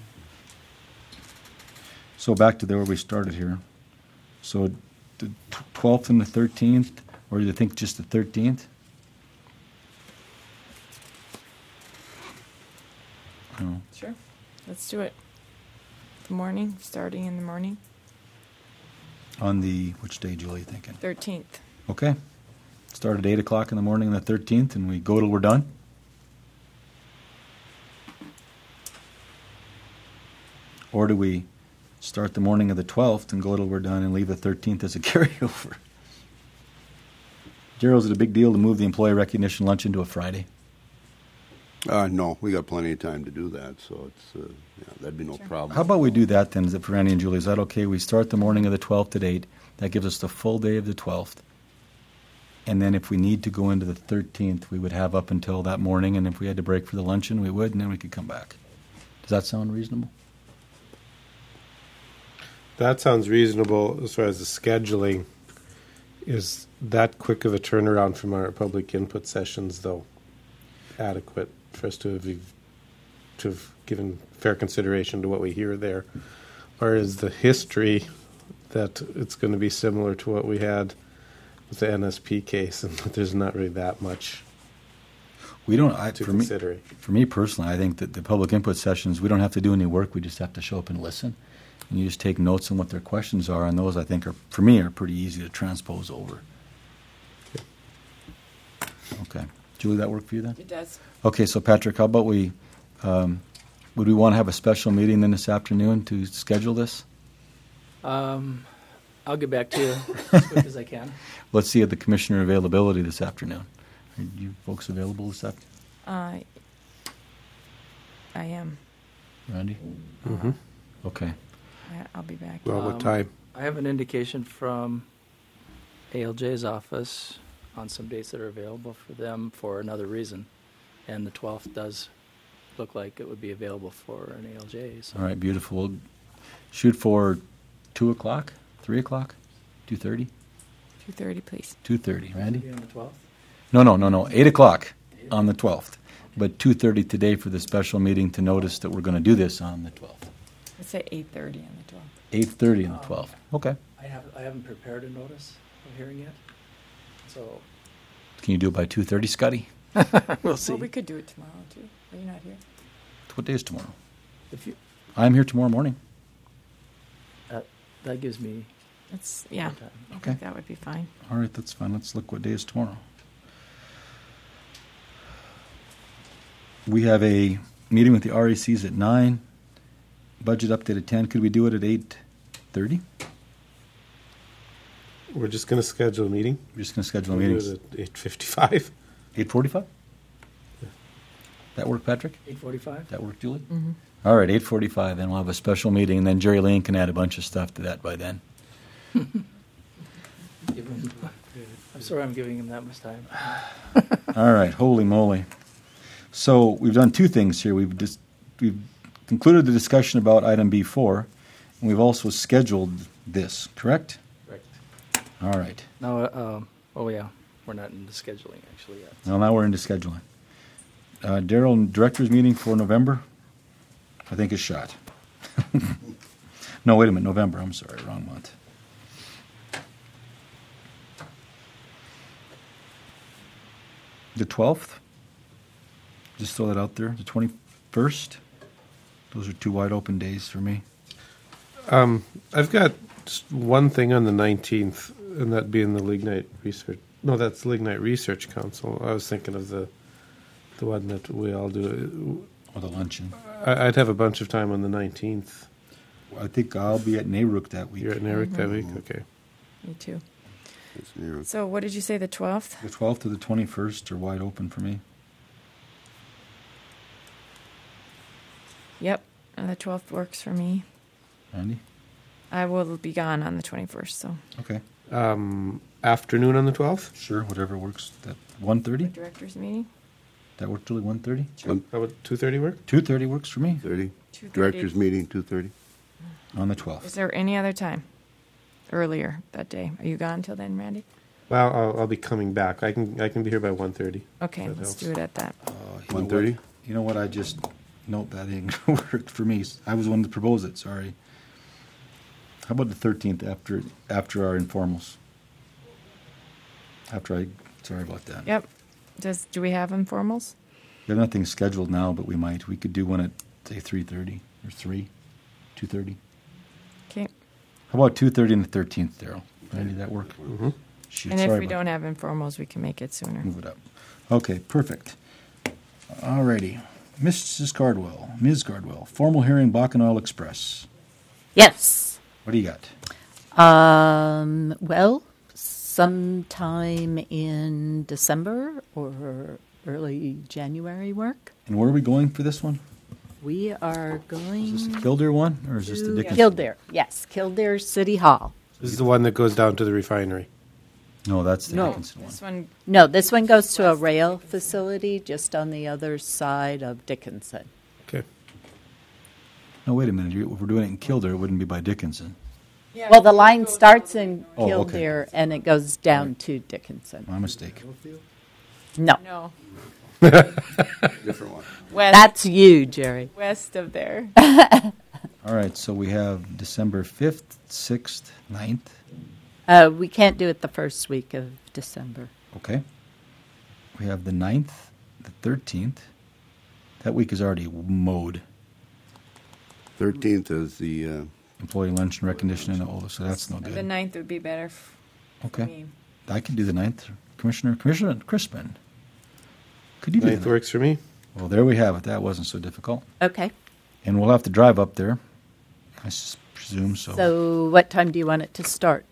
So back to where we started here. So the twelfth and the thirteenth, or do you think just the thirteenth? No. Sure, let's do it. The morning, starting in the morning, On the, which day, Julie, are you thinking? thirteenth. Okay. Start at eight o'clock in the morning on the thirteenth, and we go till we're done? Or do we start the morning of the twelfth and go till we're done and leave the thirteenth as a carryover? Gerald, is it a big deal to move the employee recognition lunch into a Friday? Uh, no, we got plenty of time to do that, so it's, uh, yeah, that'd be no problem. How about we do that then, is it for Randy and Julie? Is that okay? We start the morning of the twelfth at eight. That gives us the full day of the twelfth. And then if we need to go into the thirteenth, we would have up until that morning, and if we had to break for the luncheon, we would, and then we could come back. Does that sound reasonable? That sounds reasonable as far as the scheduling. Is that quick of a turnaround from our public input sessions, though, adequate for us to have, to have given fair consideration to what we hear there? Or is the history that it's going to be similar to what we had with the N S P case, and that there's not really that much We don't. I, to for me, consider? for me personally, I think that the public input sessions, we don't have to do any work. We just have to show up and listen, and you just take notes on what their questions are. And those, I think, are for me are pretty easy to transpose over. Okay, Julie, that work for you then? It does. Okay, so Patrick, how about we? Um, would we want to have a special meeting then this afternoon to schedule this? Um, I'll get back to you as quick as I can. Let's see at the commissioner availability this afternoon. Are you folks available this afternoon? Uh, I am. Randy? Mm-hmm. Okay. I- I'll be back. Well, Um, what time? I have an indication from A L J's office on some dates that are available for them for another reason. And the twelfth does look like it would be available for an A L J. So. All right, beautiful. We'll shoot for two o'clock, three o'clock, two thirty, two thirty, please. two thirty. Randy? On the twelfth? No, no, no, no. Eight o'clock on the twelfth. but two thirty today for the special meeting to notice that we're going to do this on the twelfth. Let's say eight thirty on the twelfth. eight thirty on the twelfth. Okay. I have, I haven't prepared a notice of hearing yet, so Can you do it by two thirty, Scotty? we'll see. Well, we could do it tomorrow, too. Are you not here? What day is tomorrow? If you, I'm here tomorrow morning. that, that gives me It's, yeah, time. I Okay. think that would be fine. All right, that's fine. Let's look what day is tomorrow. We have a meeting with the R A Cs at nine. Budget update at ten. Could we do it at eight thirty? We're just going to schedule a meeting. We're just going to schedule a We'll do meeting. it at eight fifty-five. eight forty-five? That work, Patrick? eight forty-five? That work, Julie? Mm-hmm. All right, eight forty-five. Then we'll have a special meeting, and then Jerry Lane can add a bunch of stuff to that by then. I'm sorry I'm giving him that much time. All right, holy moly. So we've done two things here. We've just we've concluded the discussion about item B four, and we've also scheduled this, correct? Correct. All right. Now, uh, um, oh yeah, we're not into scheduling actually yet. Well, now we're into scheduling. Uh, Daryl, director's meeting for November, I think is shot. No, wait a minute, November, I'm sorry, wrong month. The twelfth? Just throw that out there, the twenty-first? Those are two wide open days for me. Um, I've got just one thing on the nineteenth, and that being the Lignite Research. No, that's Lignite Research Council. I was thinking of the the one that we all do. Or the luncheon. I, I'd have a bunch of time on the nineteenth. I think I'll be at Nayrook that week. You're at Narek that week? Mm-hmm. Okay. Me too. It's near. So what did you say, the twelfth? The twelfth to the twenty-first are wide open for me. Yep, and the twelfth works for me. Randy? I will be gone on the twenty-first, so. Okay. Um, afternoon on the twelfth? Sure, whatever works. That one thirty? Director's meeting? That work, Julie, one thirty? One How about two thirty work? two thirty works for me thirty. two thirty. Directors meeting, two thirty. on the Is twelfth. there any other time earlier that day? Are you gone till then, Randy? Well, I'll, I'll be coming back. I can I can be here by one thirty. Okay, That let's helps. do it at that. Uh, you know One thirty? what? You know what, I just, note that didn't work for me. I was the one to propose it, sorry. How about the thirteenth after, after our informals? After I, sorry about that. Yep. Does, do we have informals? We have nothing scheduled now, but we might. We could do one at, say, three thirty or three, two thirty. Okay. How about two thirty and the thirteenth, Daryl? Randy, that work? Mm-hmm. Shoot, And if sorry we about don't have informals, we can make it sooner. Move it up. Okay, perfect. All righty. Missus Cardwell, Miz Cardwell, formal hearing Bacchanal Express. Yes. What do you got? Um, well, sometime in December or early January work. And where are we going for this one? We are going Is this the Kildare one, or is this the to Dickinson? Kildare. Yes, Kildare City Hall. This is the one that goes down to the refinery. No, that's the No, Dickinson one. this one, No, this one goes to a rail facility just on the other side of Dickinson. Okay. No, wait a minute. You- If we're doing it in Kildare, it wouldn't be by Dickinson. Well, the line starts in Oh, okay. Kildare and it goes down to Dickinson. My mistake. No, no, Different one. west, that's you, Jerry. west of there. All right, so we have December fifth, sixth, ninth. Uh, we can't do it the first week of December. Okay. We have the ninth, the thirteenth. That week is already mowed. Thirteenth is the, uh, Employee luncheon recognition and all, so that's no The good. ninth would be better f- for Okay. me. I can do the ninth. Commissioner, Commissioner Crispin. Could you do Ninth that? works for me. Well, there we have it. That wasn't so difficult. Okay. And we'll have to drive up there, I s- presume, so. So what time do you want it to start?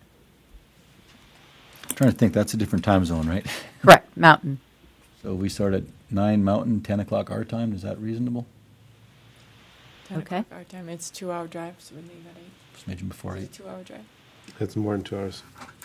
I'm trying to think, that's a different time zone, right? Correct, Mountain. So we start at nine Mountain, ten o'clock our time. Is that reasonable? ten Okay. o'clock our time. It's two hour drive, so we leave at eight. Just maybe before Is it eight. two hour drive? It's more than two hours.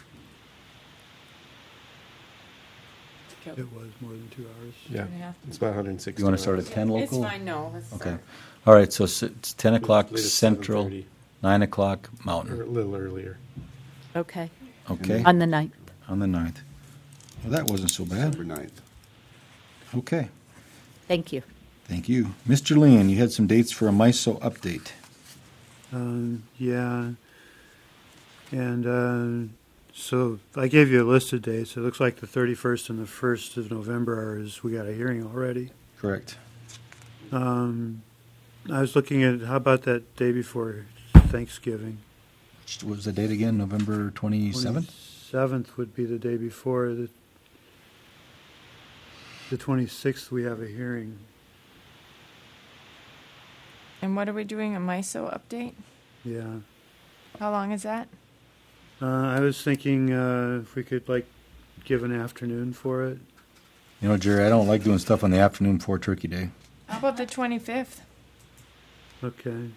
Kill- It was more than two hours. Yeah. and a half. It's about one hundred sixty. You want to start at ten It's local? fine, no. it's Okay. fine. All right, so s- it's ten o'clock Leave it at Central, seven thirty, nine o'clock or a Mountain. little earlier. Okay. Okay, On the ninth. on the ninth. Well, that wasn't so bad. December ninth. Okay. Thank you. Thank you. Mister Leon, you had some dates for a MISO update. Um, yeah. And uh, so I gave you a list of dates. It looks like the thirty-first and the first of November are, is we got a hearing already. Correct. Um, I was looking at, how about that day before Thanksgiving? What was the date again? November twenty-seventh? twenty-seventh would be the day before. The, the twenty-sixth, we have a hearing. And what are we doing, a MISO update? Yeah. How long is that? Uh, I was thinking uh, if we could, like, give an afternoon for it. You know, Jerry, I don't like doing stuff on the afternoon before Turkey Day. How about the twenty-fifth? Okay.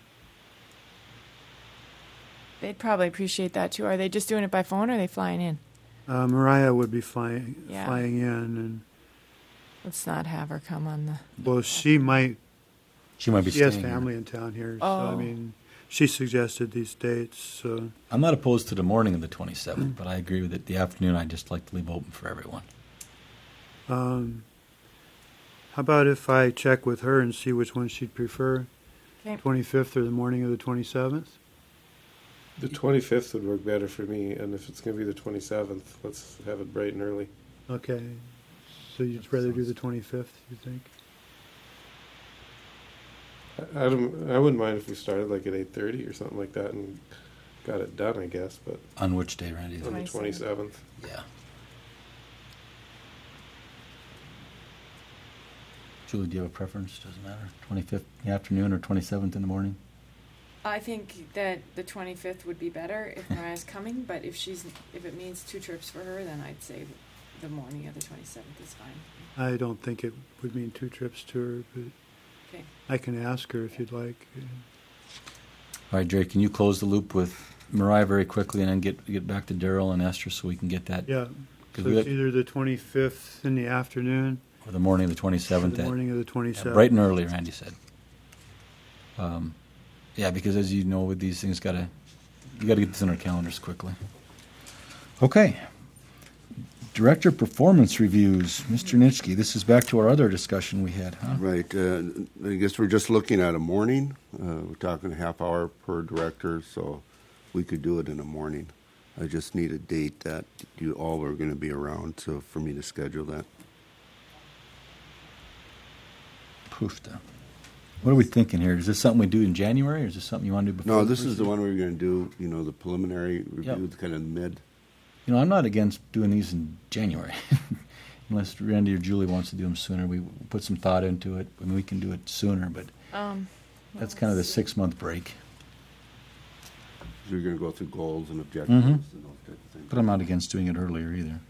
They'd probably appreciate that too. Are they just doing it by phone or are they flying in? Uh, Mariah would be flying Yeah. flying in, and Let's not have her come on the. well, she might. She might be She has staying here. family in town here, so Oh. I mean, she suggested these dates. So I'm not opposed to the morning of the twenty-seventh, but I agree with it. The afternoon, I'd just like to leave open for everyone. Um, how about if I check with her and see which one she'd prefer, Okay. twenty-fifth or the morning of the twenty-seventh? The twenty-fifth would work better for me, and if it's going to be the twenty-seventh, let's have it bright and early. Okay. So you'd rather do the twenty-fifth, you think? I, I don't. I wouldn't mind if we started like at eight thirty or something like that and got it done. I guess, but On which day, Randy? on the twenty-seventh. Yeah. Julie, do you have a preference? Doesn't matter. twenty-fifth in the afternoon or twenty-seventh in the morning? I think that the twenty-fifth would be better if Mariah's coming, but if she's if it means two trips for her, then I'd say the morning of the twenty-seventh is fine. I don't think it would mean two trips to her, but Okay. I can ask her if you'd like. All right, Jerry, can you close the loop with Mariah very quickly and then get get back to Daryl and Esther so we can get that? Yeah. 'Cause So we it's got- either the twenty-fifth in the afternoon Or the morning of the or twenty-seventh. the at- morning of the at twenty-seventh. bright and early, Randy said. Um, yeah, because as you know, with these things, gotta you got to get this on our calendars quickly. Okay. Director Performance Reviews, Mister Nitschke. This is back to our other discussion we had, huh? Right. Uh, I guess we're just looking at a morning. Uh, we're talking a half hour per director, so we could do it in the morning. I just need a date that you all are going to be around, so for me to schedule that. Poofta. What are we thinking here? Is this something we do in January, or is this something you want to do before? No, the this first is the of- one we're going to do. You know, the preliminary review, Yep. kind of mid. You know, I'm not against doing these in January, unless Randy or Julie wants to do them sooner. We put some thought into it. I mean, we can do it sooner, but Um, that's kind of the six-month break. So you're going to go through goals and objectives Mhm. and those type of things. But I'm not against doing it earlier either.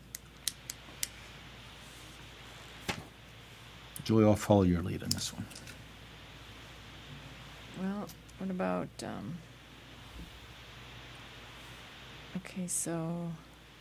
Julie, I'll follow your lead on this one. well, what about? Um, okay, so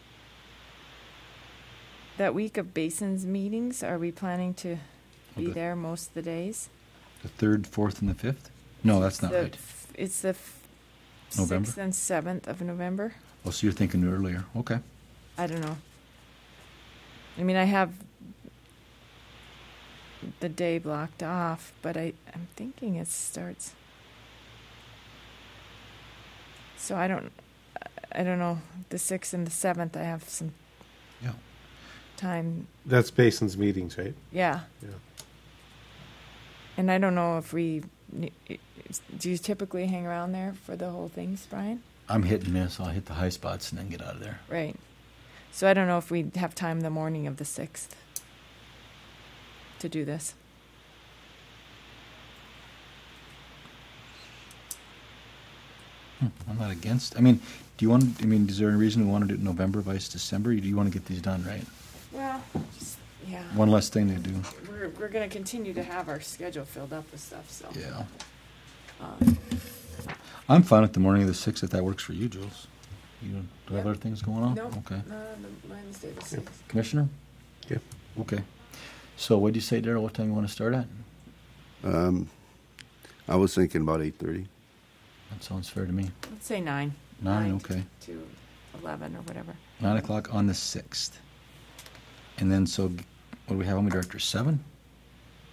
that week of Basins meetings, are we planning to be Okay. there most of the days? The third, fourth, and the fifth? No, that's not The right. f- It's the f- November? sixth and seventh of November. Oh, so you're thinking earlier. Okay. I don't know. I mean, I have the day blocked off, but I, I'm thinking it starts. So I don't, I don't know. The sixth and the seventh, I have some Yeah. time. That's Basin's meetings, right? Yeah, Yeah. and I don't know if we. Do you typically hang around there for the whole things, Brian? I'm hit and miss. I'll hit the high spots and then get out of there. Right. So I don't know if we have time the morning of the sixth to do this. Hmm, I'm not against. I mean, do you want? I mean, is there any reason we want to do it in November, vice December? Do you want to get these done right? Well, just, yeah. One less thing to do. We're we're going to continue to have our schedule filled up with stuff. So Yeah. Um, I'm fine with the morning of the sixth if that works for you, Jules. You don't- do have Yep. other things going on? nope. Okay. Uh, the Wednesday the sixth. Commissioner? Yeah. Okay. So what do you say, Daryl? What time you want to start at? Um, I was thinking about eight thirty. That sounds fair to me. Let's say nine. Nine, okay. To eleven or whatever. Nine o'clock on the sixth. And then, so g- what do we have on the director? Seven?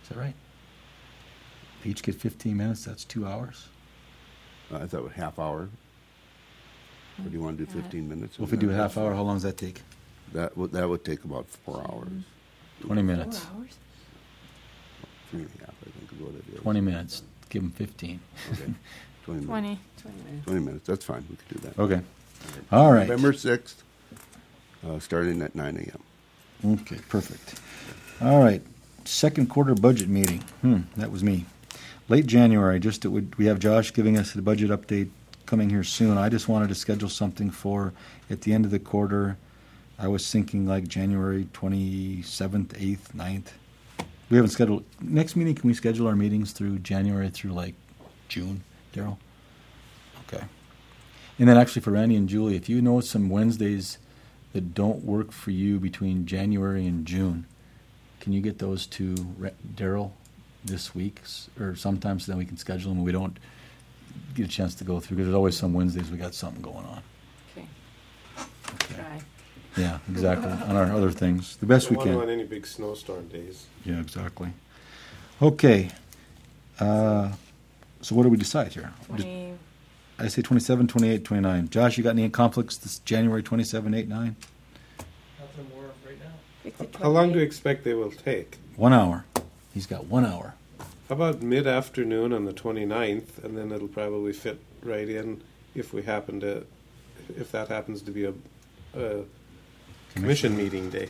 Is that right? If each get fifteen minutes, that's two hours. Uh, I thought a half hour. Or do you want to do fifteen minutes? Well, if we do a half hour, how long does that take? That would, that would take about four hours. twenty minutes. Four hours? Three and a half, I think, is what it is. twenty minutes. Give them fifteen. Okay. twenty minutes. Twenty. Twenty minutes. twenty minutes, that's fine, we could do that. Okay. All right. November sixth, uh, starting at nine a.m. Okay, perfect. All right, second quarter budget meeting. Hmm, that was me. Late January, just it would, we have Josh giving us the budget update coming here soon. I just wanted to schedule something for at the end of the quarter. I was thinking like January twenty-seventh, eighth, ninth. We haven't scheduled, next meeting, can we schedule our meetings through January through like June, Daryl? Okay. And then actually for Randy and Julie, if you know some Wednesdays that don't work for you between January and June, can you get those to Ra- Daryl this week s- or sometime so then we can schedule them and we don't get a chance to go through because there's always some Wednesdays we got something going on. Okay. Okay. Try. Yeah, exactly. On our other things, the best we Don't can. want any big snowstorm days. Yeah, exactly. Okay. Uh, so what do we decide here? Twenty. I say twenty-seven, twenty-eight, twenty-nine. Josh, you got any conflicts this January twenty-seven, eight, nine? Nothing more right now. Pick the How long do you twenty-eight. expect they will take? One hour. He's got one hour. How about mid-afternoon on the twenty-ninth, and then it'll probably fit right in if we happen to, if that happens to be a, a commission meeting day.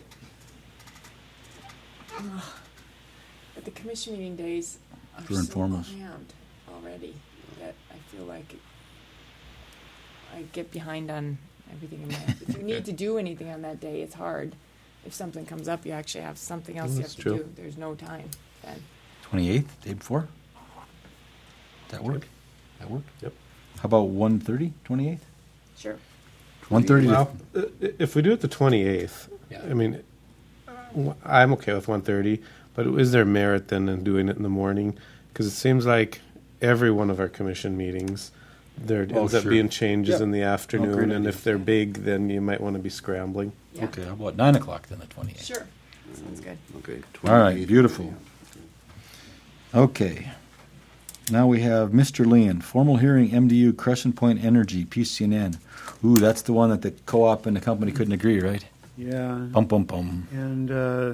But the commission meeting days are For so informals. crammed already that I feel like I get behind on everything in my. If you need to do anything on that day, it's hard. If something comes up, you actually have something else you have That's to true. do. There's no time then. twenty-eighth, day before? That work? That work? Yep. How about one thirty, twenty-eighth? Sure. one thirty Well, uh, if we do it the twenty-eighth, Yeah. I mean, uh, I'm okay with one thirty, but is there merit then in doing it in the morning? Because it seems like every one of our commission meetings, there Oh, ends up sure. being changes Yeah. in the afternoon, great and idea. if they're big, then you might want to be scrambling. Yeah. Okay, how about nine o'clock then, the twenty-eighth? Sure. Sounds good. Okay. All right, twenty-eighth, beautiful. Okay. Now we have Mister Leon, formal hearing, M D U, Crescent Point Energy, P C N N. Ooh, that's the one that the co-op and the company couldn't agree, right? Yeah. Bum, bum, bum. And uh,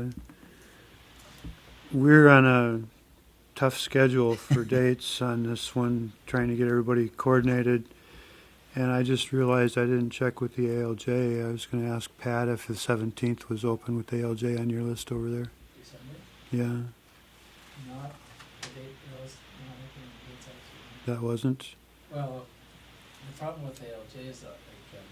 we're on a tough schedule for dates on this one, trying to get everybody coordinated. And I just realized I didn't check with the A L J. I was going to ask Pat if the seventeenth was open with the A L J on your list over there. December, Yeah, not the date, that was not looking at dates actually. that wasn't. Well, the problem with A L J is that like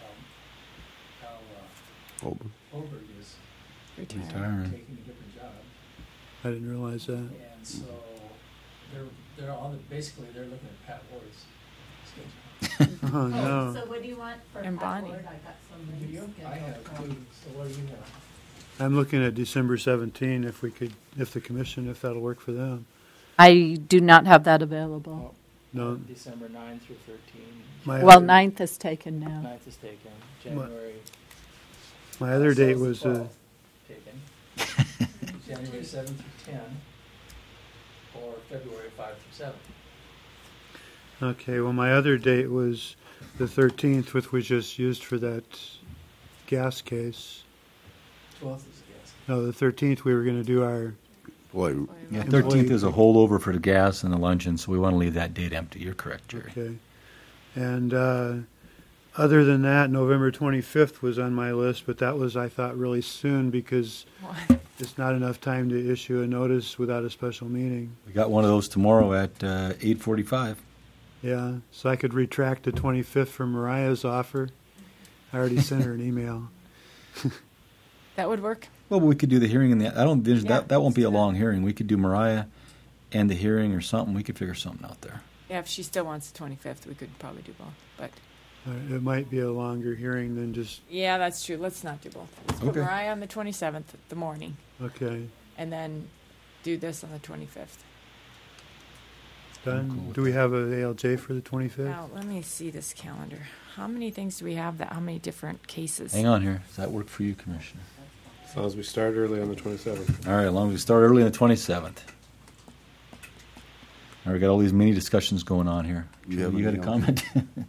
um, Al, uh, Over. Holberg is Retire. Retiring. taking a different job, I didn't realize that. and so they're they're all basically they're looking at Pat Ward's schedule. Oh, no. So what do you want for And Bonnie. password? I got some Do names you? I scheduled have for- two. So what do you have? I'm looking at December seventeenth, if we could, if the commission, if that'll work for them. I do not have that available. No. December ninth through thirteen. My Well, other- ninth is taken now. ninth is taken. January. My other date so is was, the uh, twelfth taken. January seventh through ten, or February five through seven. okay, well, my other date was the thirteenth, which was just used for that gas case. Twelfth is a guess. No, the thirteenth, we were going to do our, Boy, Yeah, Employee- thirteenth is a holdover for the gas and the luncheon, so we want to leave that date empty. You're correct, Jerry. okay. And uh, other than that, November twenty-fifth was on my list, but that was, I thought, really soon because it's not enough time to issue a notice without a special meeting. We got one of those tomorrow at uh, eight forty-five. Yeah, so I could retract the twenty-fifth from Mariah's offer. I already sent her an email. That would work. Well, we could do the hearing in the. I don't. There's, Yeah, that that won't let's be a do that. long hearing. We could do Mariah and the hearing or something. We could figure something out there. Yeah, if she still wants the twenty-fifth, we could probably do both. But Uh, It might be a longer hearing than just, yeah, that's true. Let's not do both. Let's put Okay. Mariah on the twenty-seventh, the morning, okay, and then do this on the twenty-fifth. I'm done. cool with Do we have a A L J for the twenty-fifth? Now, let me see this calendar. How many things do we have? That how many different cases? Hang on here. Does that work for you, Commissioner? As long as we start early on the twenty-seventh. All right. As long as we start early on the twenty-seventh. All right, we got all these mini discussions going on here. You have you had a any comment?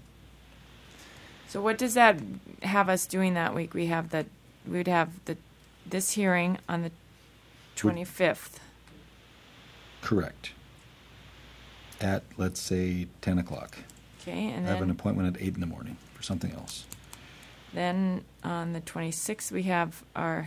So what does that have us doing that week? We have the, we would have the, this hearing on the twenty-fifth. Correct. At, let's say, ten o'clock. Okay, and I have an then, appointment at eight in the morning for something else. then on the twenty-sixth, we have our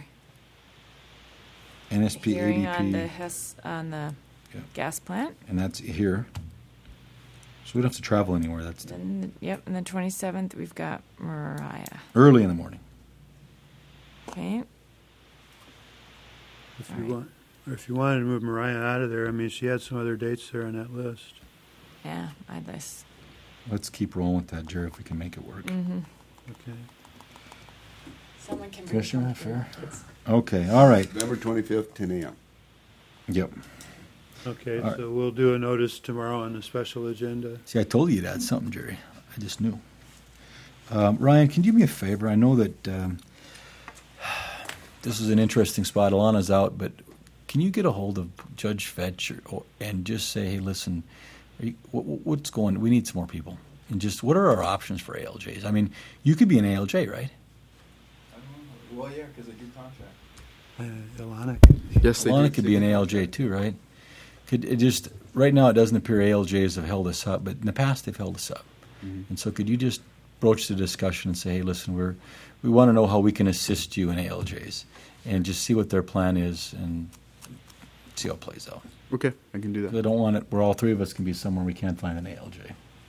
N S P hearing on the A D P, Hess, on the Yeah. gas plant. and that's here. So we don't have to travel anywhere. That's Then, yep, and the twenty-seventh, we've got Mariah. early in the morning. Okay, If All you right. want, or if you wanted to move Mariah out of there, I mean, she had some other dates there on that list. yeah, I'd list. Let's keep rolling with that, Jerry, if we can make it work. Mm-hmm. Okay. Someone can bring Commissioner, something. fair? Okay, all right. November twenty-fifth, ten a.m. Yep. Okay, All right. so we'll do a notice tomorrow on the special agenda. See, I told you you'd add something, Jerry. I just knew. Um, Ryan, can you do me a favor? I know that um, this is an interesting spot. Alana's out, but can you get a hold of Judge Fetch or, or, and just say, hey, listen, are you, what, what's going? We need some more people. And just what are our options for A L Js? I mean, you could be an A L J, right? Well, yeah, because they do contract. Uh, Ilana, Yes, they Alana do. could be an A L J too, right? Could it just right now it doesn't appear A L Js have held us up, but in the past they've held us up. Mhm. And so could you just broach the discussion and say, hey, listen, we're we want to know how we can assist you in A L Js, and just see what their plan is and see how it plays out. Okay, I can do that. I don't want it where all three of us can be somewhere we can't find an A L J.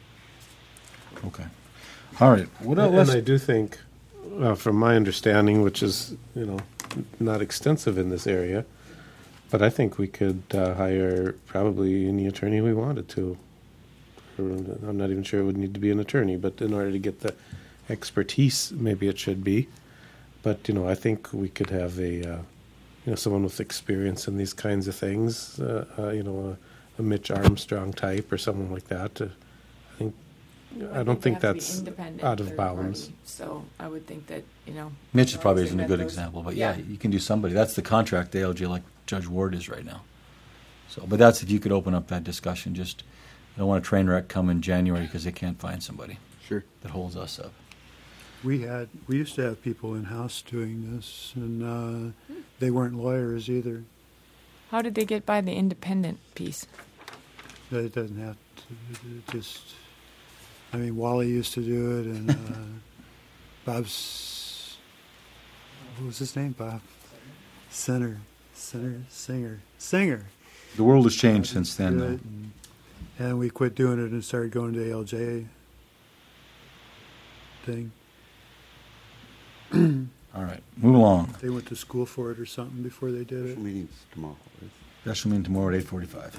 Okay. All right. What And, else? and I do think, uh, from my understanding, which is you know not extensive in this area, but I think we could uh, hire probably any attorney we wanted to. Or, I'm not even sure it would need to be an attorney, but in order to get the expertise, maybe it should be. But you know, I think we could have a uh, you know someone with experience in these kinds of things. Uh, uh, you know, a, a Mitch Armstrong type or someone like that. Uh, I think. I don't think they have to be that's independent, out of third bounds. party. So I would think that, you know. Mitch is probably obviously isn't a met good those- example, but yeah, Yeah. you can do somebody. That's the contract A L J like Judge Ward is right now. So, but that's if you could open up that discussion. Just I don't want a train wreck come in January because they can't find somebody Sure. that holds us up. we had, we used to have people in-house doing this, and uh, they weren't lawyers either. How did they get by the independent piece? But it doesn't have to, it just, I mean, Wally used to do it, and uh, Bob's, what was his name, Bob? Center, Center, Singer, Singer. The world has changed since then, Do though. it, and, and we quit doing it and started going to the A L J thing. All right, move along. They went to school for it or something before they did it. Special meetings tomorrow. Right? Special meeting tomorrow at eight forty-five.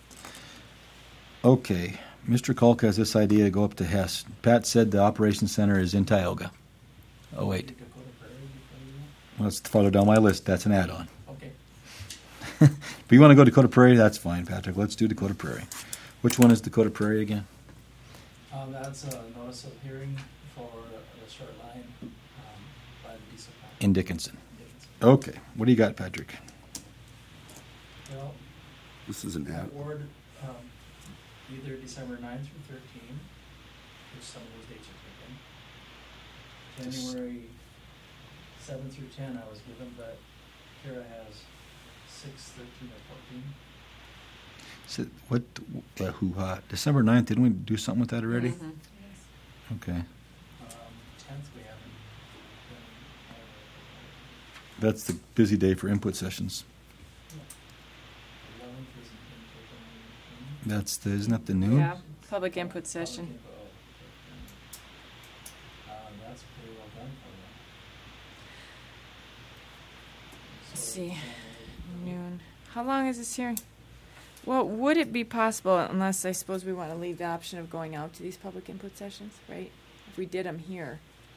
Okay, Mister Kolk has this idea to go up to Hess. Pat said the operations center is in Tioga. Oh wait, well, that's farther down my list. That's an add-on. Okay. If you want to go Dakota Prairie, that's fine, Patrick. Let's do Dakota Prairie. Which one is Dakota Prairie again? Um, that's a notice of hearing for a short line um, by the diesel plant. In Dickinson. Okay, what do you got, Patrick? Well, This is an ad. award um, either December ninth through thirteen, which some of those dates are taken. January seventh through ten I was given, but Kara has six, thirteen, or fourteen. So what? Uh, who? Uh, December ninth. Didn't we do something with that already? Mhm. Okay, Um, tenth we haven't done. that's the busy day for input sessions. Eleventh isn't been taken. That's the isn't that the noon? Yeah, public input session. Public input, oh, okay. Um, that's pretty well done for them. Let's So see. January- Noon. How long is this hearing? Well, would it be possible, unless I suppose we want to leave the option of going out to these public input sessions, right? If we did them here,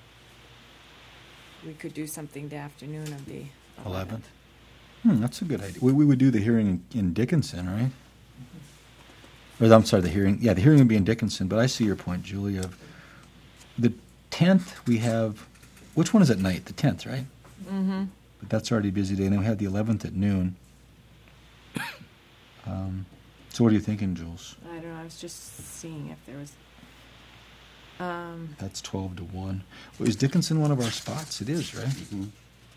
we could do something the afternoon of the Eleventh. Hmm, that's a good idea. We, we would do the hearing in, in Dickinson, right? Or I'm sorry, the hearing. Yeah, the hearing would be in Dickinson. But I see your point, Julie. Of the tenth, we have. Which one is at night? The tenth, right? Mm-hmm. But that's already a busy day. And then we have the eleventh at noon. Um, So what are you thinking, Jules? I don't know. I was just seeing if there was. Um, That's twelve to one. Well, is Dickinson one of our spots? It is, right? Mm-hmm.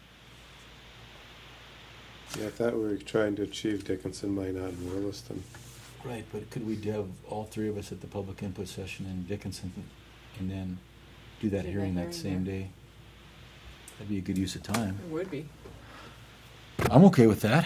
Yeah, I thought we were trying to achieve Dickinson, Minot, and Williston. Right, but could we have all three of us at the public input session in Dickinson and then do that Do that hearing that hearing same there. day? That'd be a good use of time. it would be. I'm okay with that.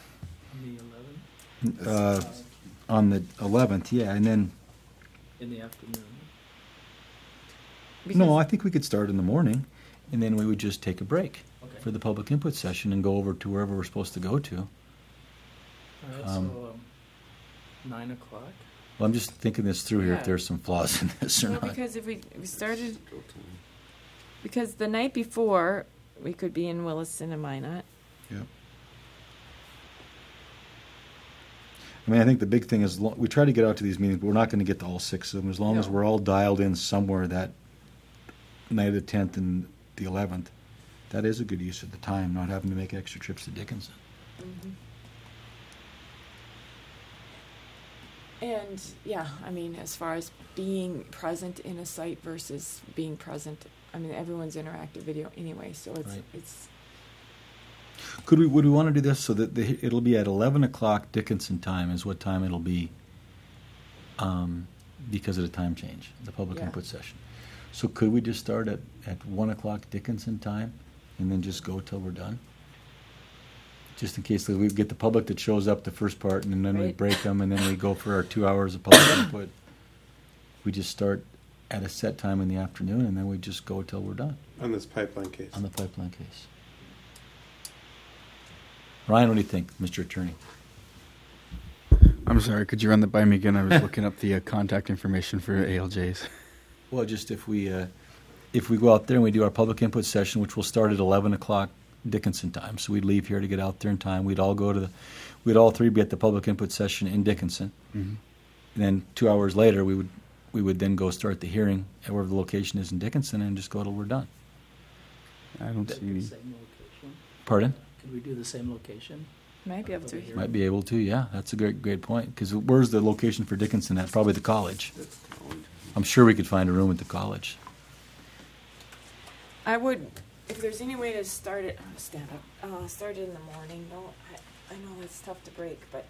The eleventh Uh, on the eleventh, yeah, and then, in the afternoon. no, I think we could start in the morning, and then we would just take a break Okay. for the public input session and go over to wherever we're supposed to go to. All right, um, so um, nine o'clock. Well, I'm just thinking this through here, if Yeah. there's some flaws in this or Well, not. because if we, we started, because the night before, we could be in Williston and Minot. Yep. I mean, I think the big thing is lo- we try to get out to these meetings, but we're not going to get to all six of them. As long as No. we're all dialed in somewhere that night of the tenth and the eleventh, that is a good use of the time, not having to make extra trips to Dickinson. And, yeah, I mean, as far as being present in a site versus being present, I mean, everyone's interactive video anyway, so it's, Right. it's, Could we? Would we want to do this so that the, it'll be at eleven o'clock Dickinson time is what time it'll be, um, because of the time change, the public Yeah. input session. So could we just start at, at one o'clock Dickinson time, and then just go till we're done? Just in case we get the public that shows up the first part, and then we Right. break them, and then we go for our two hours of public input. We just start at a set time in the afternoon, and then we just go till we're done On this pipeline case. on the pipeline case. Ryan, what do you think, Mister Attorney? I'm sorry, could you run that by me again? I was looking up the uh, contact information for A L Js. Well, just if we uh, if we go out there and we do our public input session, which will start at eleven o'clock Dickinson time, so we'd leave here to get out there in time. We'd all go to the, we'd all three be at the public input session in Dickinson, Mm-hmm. and then two hours later we would we would then go start the hearing at wherever the location is in Dickinson and just go till we're done. I don't see any. Same location. Pardon? Could we do the same location? might be able to. Might be able to. Yeah, that's a great great point. Because where's the location for Dickinson at? Probably the college. I'm sure we could find a room at the college. I would, if there's any way to start it, oh, stand up, uh, start it in the morning. No, I, I know that's tough to break, but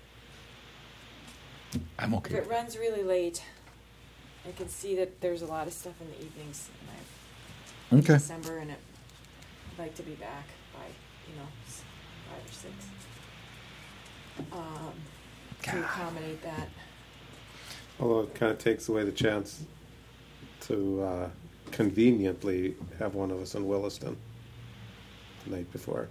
I'm if okay. it runs really late, I can see that there's a lot of stuff in the evenings in Okay. December, and it, I'd like to be back by, you know, s- five or six. Um, to accommodate that. Although it kind of takes away the chance to uh, conveniently have one of us in Williston the night before.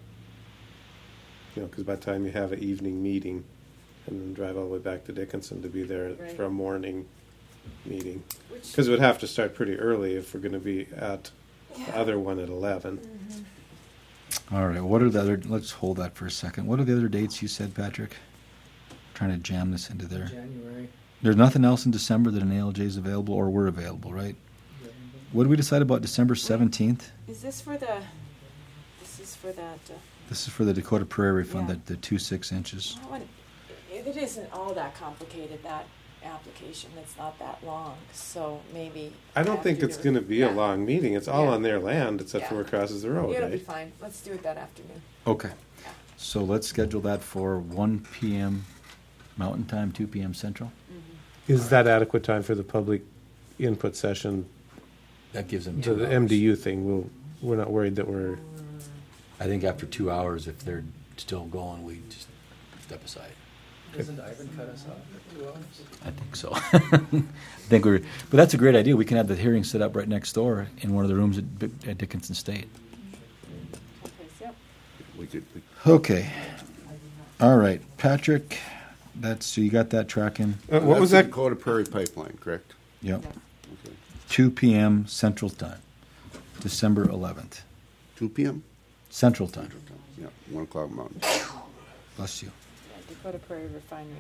You know, because by the time you have an evening meeting and then drive all the way back to Dickinson to be there Right. for a morning meeting. Which, Because it would have to start pretty early if we're going to be at the yeah. other one at eleven. Mhm. All right. What are the other? Let's hold that for a second. What are the other dates you said, Patrick? Trying to jam this into there. January. There's nothing else in December that an A L J is available, or we're available, right? What did we decide about December seventeenth? Is this for the, this is for that, uh, This is for the Dakota Prairie Fund, Yeah. the, the two six inches. I want- if it isn't all that complicated, that application, it's not that long, so maybe. I don't think it's going to be a Yeah. long meeting. It's all Yeah. on their land except for Yeah. where it crosses the road, It'll be right? fine, let's do it that afternoon. Okay. So let's schedule that for one p.m. Mountain Time, two p.m. Central. Is that adequate time for the public input session? That gives them To two the hours. M D U thing, we'll, we're not worried that we're, I think after two hours, if they're still going, we just step aside. Doesn't Ivan cut us off at two hours? I think so. I think we're, but that's a great idea. We can have the hearing set up right next door in one of the rooms at, Bic- at Dickinson State. Okay, so, We could, we Okay. All right, Patrick. That's so you got that tracking. uh, what That's was the that? Dakota Prairie Pipeline, correct? Yep. Okay. two p.m. Central Time, December eleventh. two p.m.? Central Time. Yeah, one o'clock Mountain. Bless you. yeah, Dakota Prairie Refinery.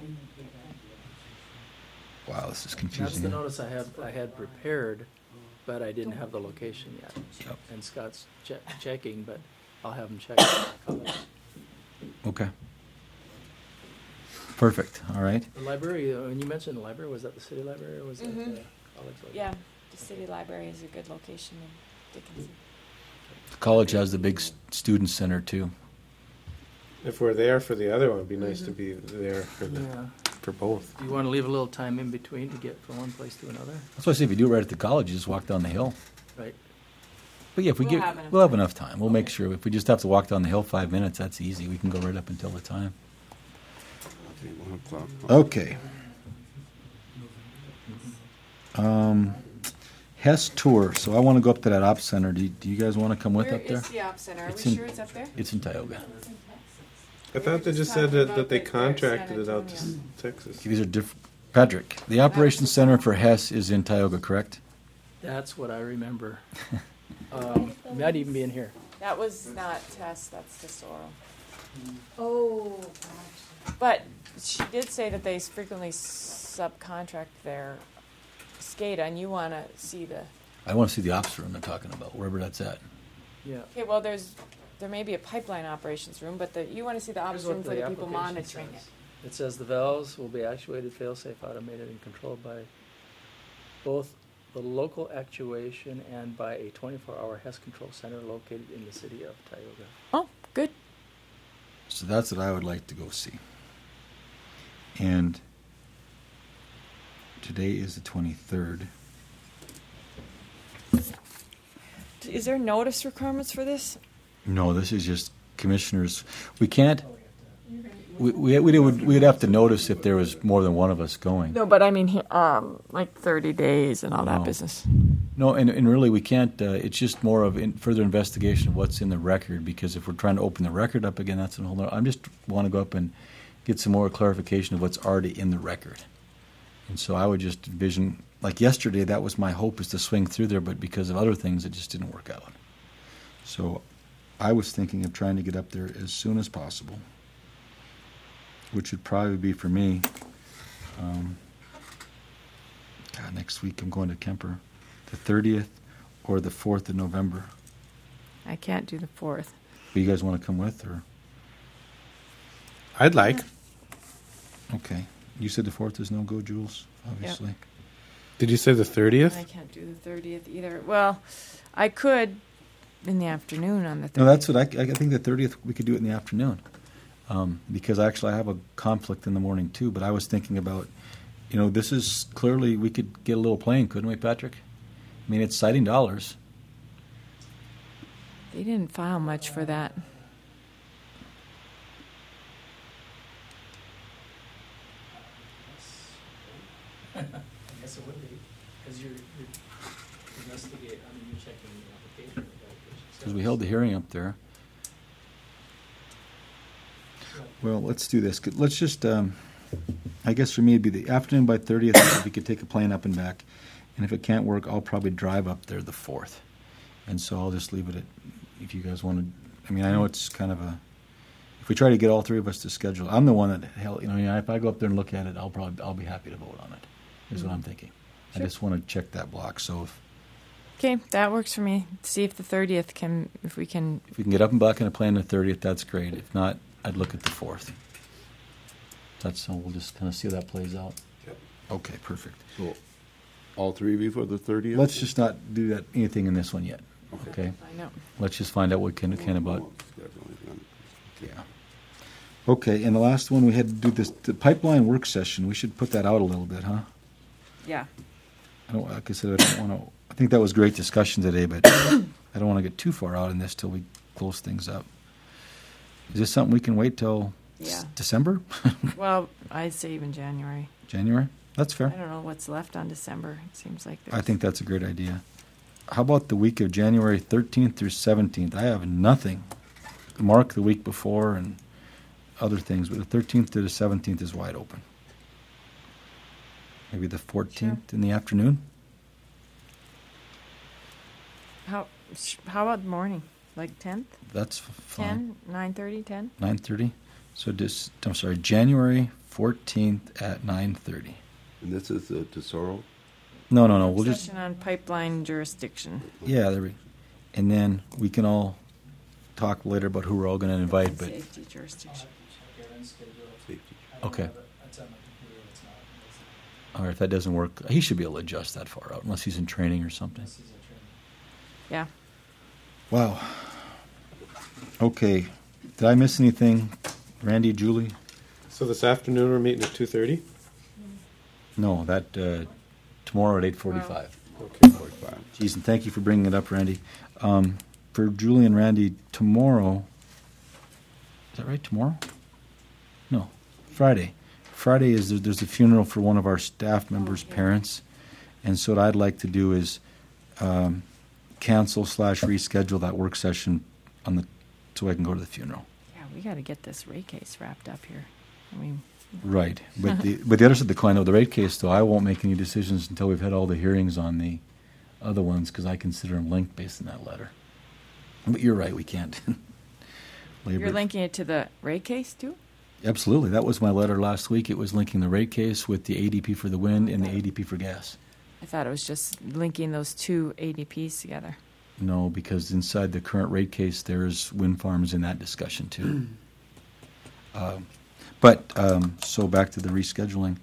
Wow, this is That's confusing. the huh? notice I had, I had prepared, but I didn't have the location yet. Yep. And Scott's che- checking, but I'll have him check the colors. Okay. Perfect. All right. The library, uh, when you mentioned the library, was that the city library or was Mhm. that the college library? Yeah, the city library is a good location in Dickinson. The college has the big s- student center too. If we're there for the other one, it'd be nice to be there for the Yeah. for both. Do you want to leave a little time in between to get from one place to another? That's why I say if you do it right at the college, you just walk down the hill. Right. But yeah, if we We'll get, have enough we'll have time. enough time. We'll make sure. If we just have to walk down the hill five minutes, that's easy. We can go right up until the time. Okay, one o'clock. Okay. Um, Hess Tour. So I want to go up to that op center. Do you, do you guys want to come with Where up there? is the op center? Are It's we in- sure it's up there? It's in Tioga. I thought they just said that, that they contracted it out to s- Texas. These are different. Patrick, the operations center for Hess is in Tioga, correct? That's what I remember. um, it might even be in here. That was not Tess, that's Tesoro. Oh, But she did say that they frequently subcontract their SCADA, and you want to see the. I want to see the ops room they're talking about, wherever that's at. Yeah. Okay, well, there's there may be a pipeline operations room, but the, you want to see the ops Here's what room for the people application monitoring says. it. It says the valves will be actuated, fail-safe, automated, and controlled by both the local actuation and by a twenty-four hour Hess control center located in the city of Tioga. Oh, good. So that's what I would like to go see. And today is the twenty-third. Is there notice requirements for this? No, this is just commissioners. We can't. We we we would we'd have to notice if there was more than one of us going. No, but I mean, he- um, like thirty days and all that No. business. No, and, and really we can't. Uh, it's just more of in, further investigation of what's in the record. Because if we're trying to open the record up again, that's a whole. Nother, I'm just want to go up and get some more clarification of what's already in the record. And so I would just envision, like yesterday, that was my hope, is to swing through there, but because of other things, it just didn't work out. So I was thinking of trying to get up there as soon as possible, which would probably be for me. Um, God, next week I'm going to Kemper, the thirtieth or the fourth of November. I can't do the fourth. Do you guys want to come with, or I'd like. okay? You said the fourth is no go, Jules. Obviously. Did you say the thirtieth? I can't do the thirtieth either. Well, I could in the afternoon on the thirtieth. No, that's what I, I think the thirtieth we could do it in the afternoon, um, because actually I have a conflict in the morning too. But I was thinking about, you know, this is clearly we could get a little plane, couldn't we, Patrick? I mean, it's sighting dollars. They didn't file much for that. I guess it would be, because you're, you're investigate, I mean, you're checking the application. Because we held the hearing up there. Well, let's do this. Could- Let's just, um, I guess for me, it'd be the afternoon by thirtieth, if we could take a plane up and back. And if it can't work, I'll probably drive up there the fourth. And so I'll just leave it at, if you guys want to, I mean, I know it's kind of a, if we try to get all three of us to schedule, I'm the one that, hell, you know, yeah, if I go up there and look at it, I'll probably, I'll be happy to vote on it, is what I'm thinking. I Sure. just want to check that block. So if, Okay, that works for me. See if the thirtieth can, if we can. if we can get up and back in a plane the thirtieth, that's great. If not, I'd look at the fourth. That's, so we'll just kind of see how that plays out. Yep. Okay, perfect. So, all three of you for the thirtieth? Let's just not do that, anything in this one yet, okay? I know. Let's just find out what can, can about, Scheduling. yeah. Okay, and the last one, we had to do this, the pipeline work session. We should put that out a little bit, huh? Yeah. I don't, like I said, I don't want to, I think that was great discussion today, but I don't want to get too far out in this till we close things up. Is this something we can wait till s- Yeah. December? Well, I'd say even January. January? That's I fair. don't know what's left on December. It seems like there's. I think that's a great idea. How about the week of January thirteenth through seventeenth? I have nothing. Mark the week before and other things, but the thirteenth to the seventeenth is wide open. Maybe the fourteenth in the afternoon? How, sh- how about the morning? Like tenth? That's f- fine. ten? nine thirty, ten? nine thirty? So this, I'm sorry, January fourteenth at nine thirty. And this is the Tesoro? No, no, no, we'll just, Session on pipeline jurisdiction. yeah, there we, and then we can all talk later about who we're all going to invite, but Safety jurisdiction. Safety. Okay. It's on my computer. It's not. It's All right, if that doesn't work, he should be able to adjust that far out, unless he's in training or something. unless he's in training. Yeah. Wow. Okay. Did I miss anything? Randy, Julie? So this afternoon we're meeting at two thirty. No, that uh, tomorrow at eight forty-five. Okay. forty-five. Geez, and thank you for bringing it up, Randy. Um, for Julie and Randy, tomorrow, is that right, tomorrow? No, Friday. Friday is there, there's a funeral for one of our staff members' parents, and so what I'd like to do is um, cancel slash reschedule that work session on the so I can go to the funeral. Yeah, we got to get this rate case wrapped up here. I mean, Right, but the but the other side of the coin, though, the rate case, though, I won't make any decisions until we've had all the hearings on the other ones, because I consider them linked based on that letter. But you're right, we can't. Labor- you're linking it to the rate case too? Absolutely, that was my letter last week. It was linking the rate case with the A D P for the wind and the A D P for gas. I thought it was just linking those two A D Ps together. No, because inside the current rate case, there's wind farms in that discussion too. um, but um, so back to the rescheduling.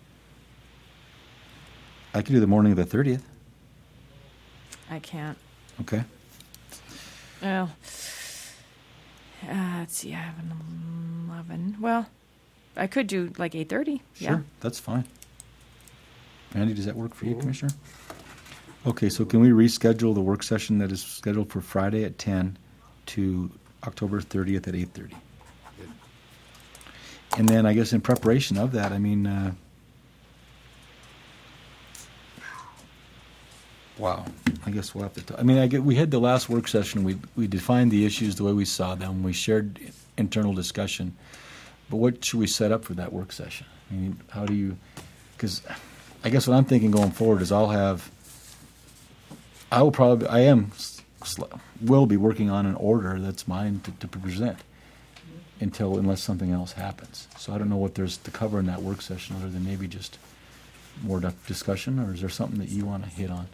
I could do the morning of the thirtieth. I can't. Okay. Well, uh, let's see. I have an eleven. Well, I could do like eight thirty. Sure, Yeah. that's fine. Randy, does that work for you, Commissioner? Okay, so can we reschedule the work session that is scheduled for Friday at ten to October thirtieth at eight thirty? And then I guess in preparation of that, I mean, uh, wow, I guess we'll have to talk. I mean, I get, we had the last work session, we we defined the issues the way we saw them, we shared internal discussion, but what should we set up for that work session? I mean, how do you, because I guess what I'm thinking going forward is I'll have, I will probably, I am, sl- will be working on an order that's mine to, to present until, unless something else happens. So I don't know what there's to cover in that work session other than maybe just more di- discussion, or is there something that you want to hit on?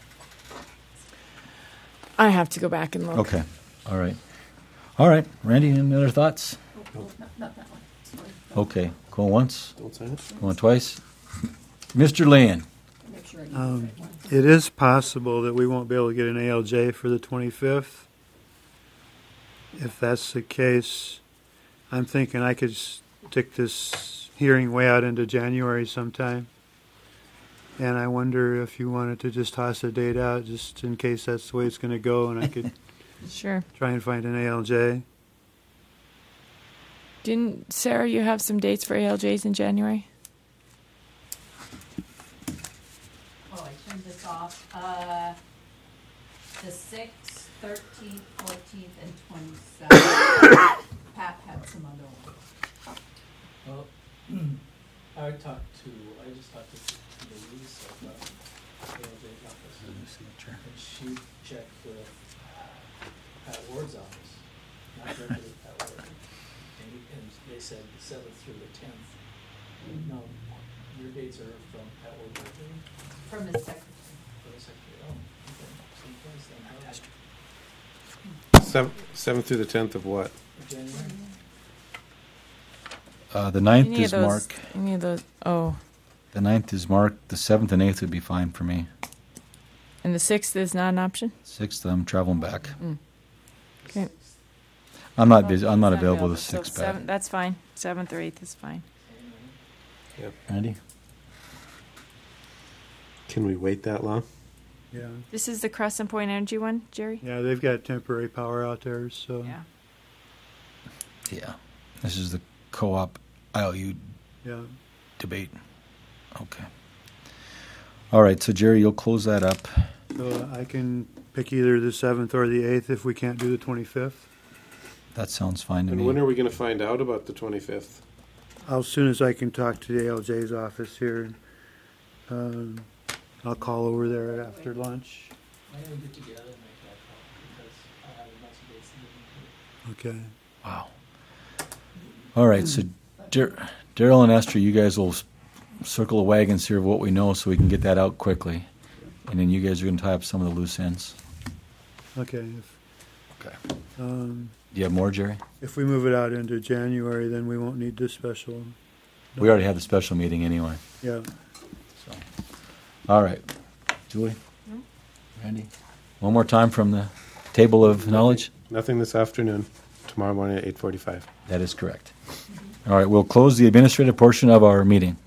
I have to go back and look. Okay, all right. All right, Randy, any other thoughts? Okay, going once, Don't sign it. going twice. Mister Land. Um, it is possible that we won't be able to get an A L J for the twenty-fifth. If that's the case, I'm thinking I could stick this hearing way out into January sometime. And I wonder if you wanted to just toss a date out just in case that's the way it's going to go, and I could Sure. try and find an A L J. Didn't, Sarah, you have some dates for A L Js in January? Oh, I turned this off. Uh, the sixth, thirteenth, fourteenth, and twenty-seventh. Pat had some other ones. Well, I talked to, I just talked to Louise of uh, A L J's office, and she checked with uh, Pat Ward's office, not directly with Pat Ward. And, he, and they said the seventh through the tenth. No, your dates are from Pat Ward directly? From his secretary. From the secretary. Oh, okay. Same place then. Seven, seventh through the tenth of what? January? Uh, the ninth Any is of those, Mark. Any of those? Oh, The ninth is Mark. The seventh and eighth would be fine for me. and the sixth is not an option. Sixth, I'm traveling back. Mm. Okay. I'm not busy. I'm not It's available the so sixth. seven, that's fine. Seventh or eighth is fine. Randy? Can we wait that long? Yeah. This is the Crescent Point Energy one, Jerry. Yeah, they've got temporary power out there, so. Yeah. Yeah. This is the co-op I O U Yeah. debate. Okay. All right. So Jerry, you'll close that up. So I can pick either the seventh or the eighth if we can't do the twenty-fifth. That sounds fine to And me. when are we going to find out about the twenty-fifth? As soon as I can talk to the A L J's office here, um, I'll call over there after lunch. Why don't we get together and make that call? Because I have a bunch of dates to give them Okay. Wow. All right. So Dar- Daryl and Esther, you guys will s- circle the wagons here of what we know, so we can get that out quickly, and then you guys are going to tie up some of the loose ends. Okay. If, Okay. um, Do you have more, Jerry? if we move it out into January, then we won't need this special We already had the special meeting anyway. Yeah. All right. Julie? Randy? One more time from the table of knowledge? Nothing this afternoon. Tomorrow morning at eight forty-five. That is correct. All right, we'll close the administrative portion of our meeting.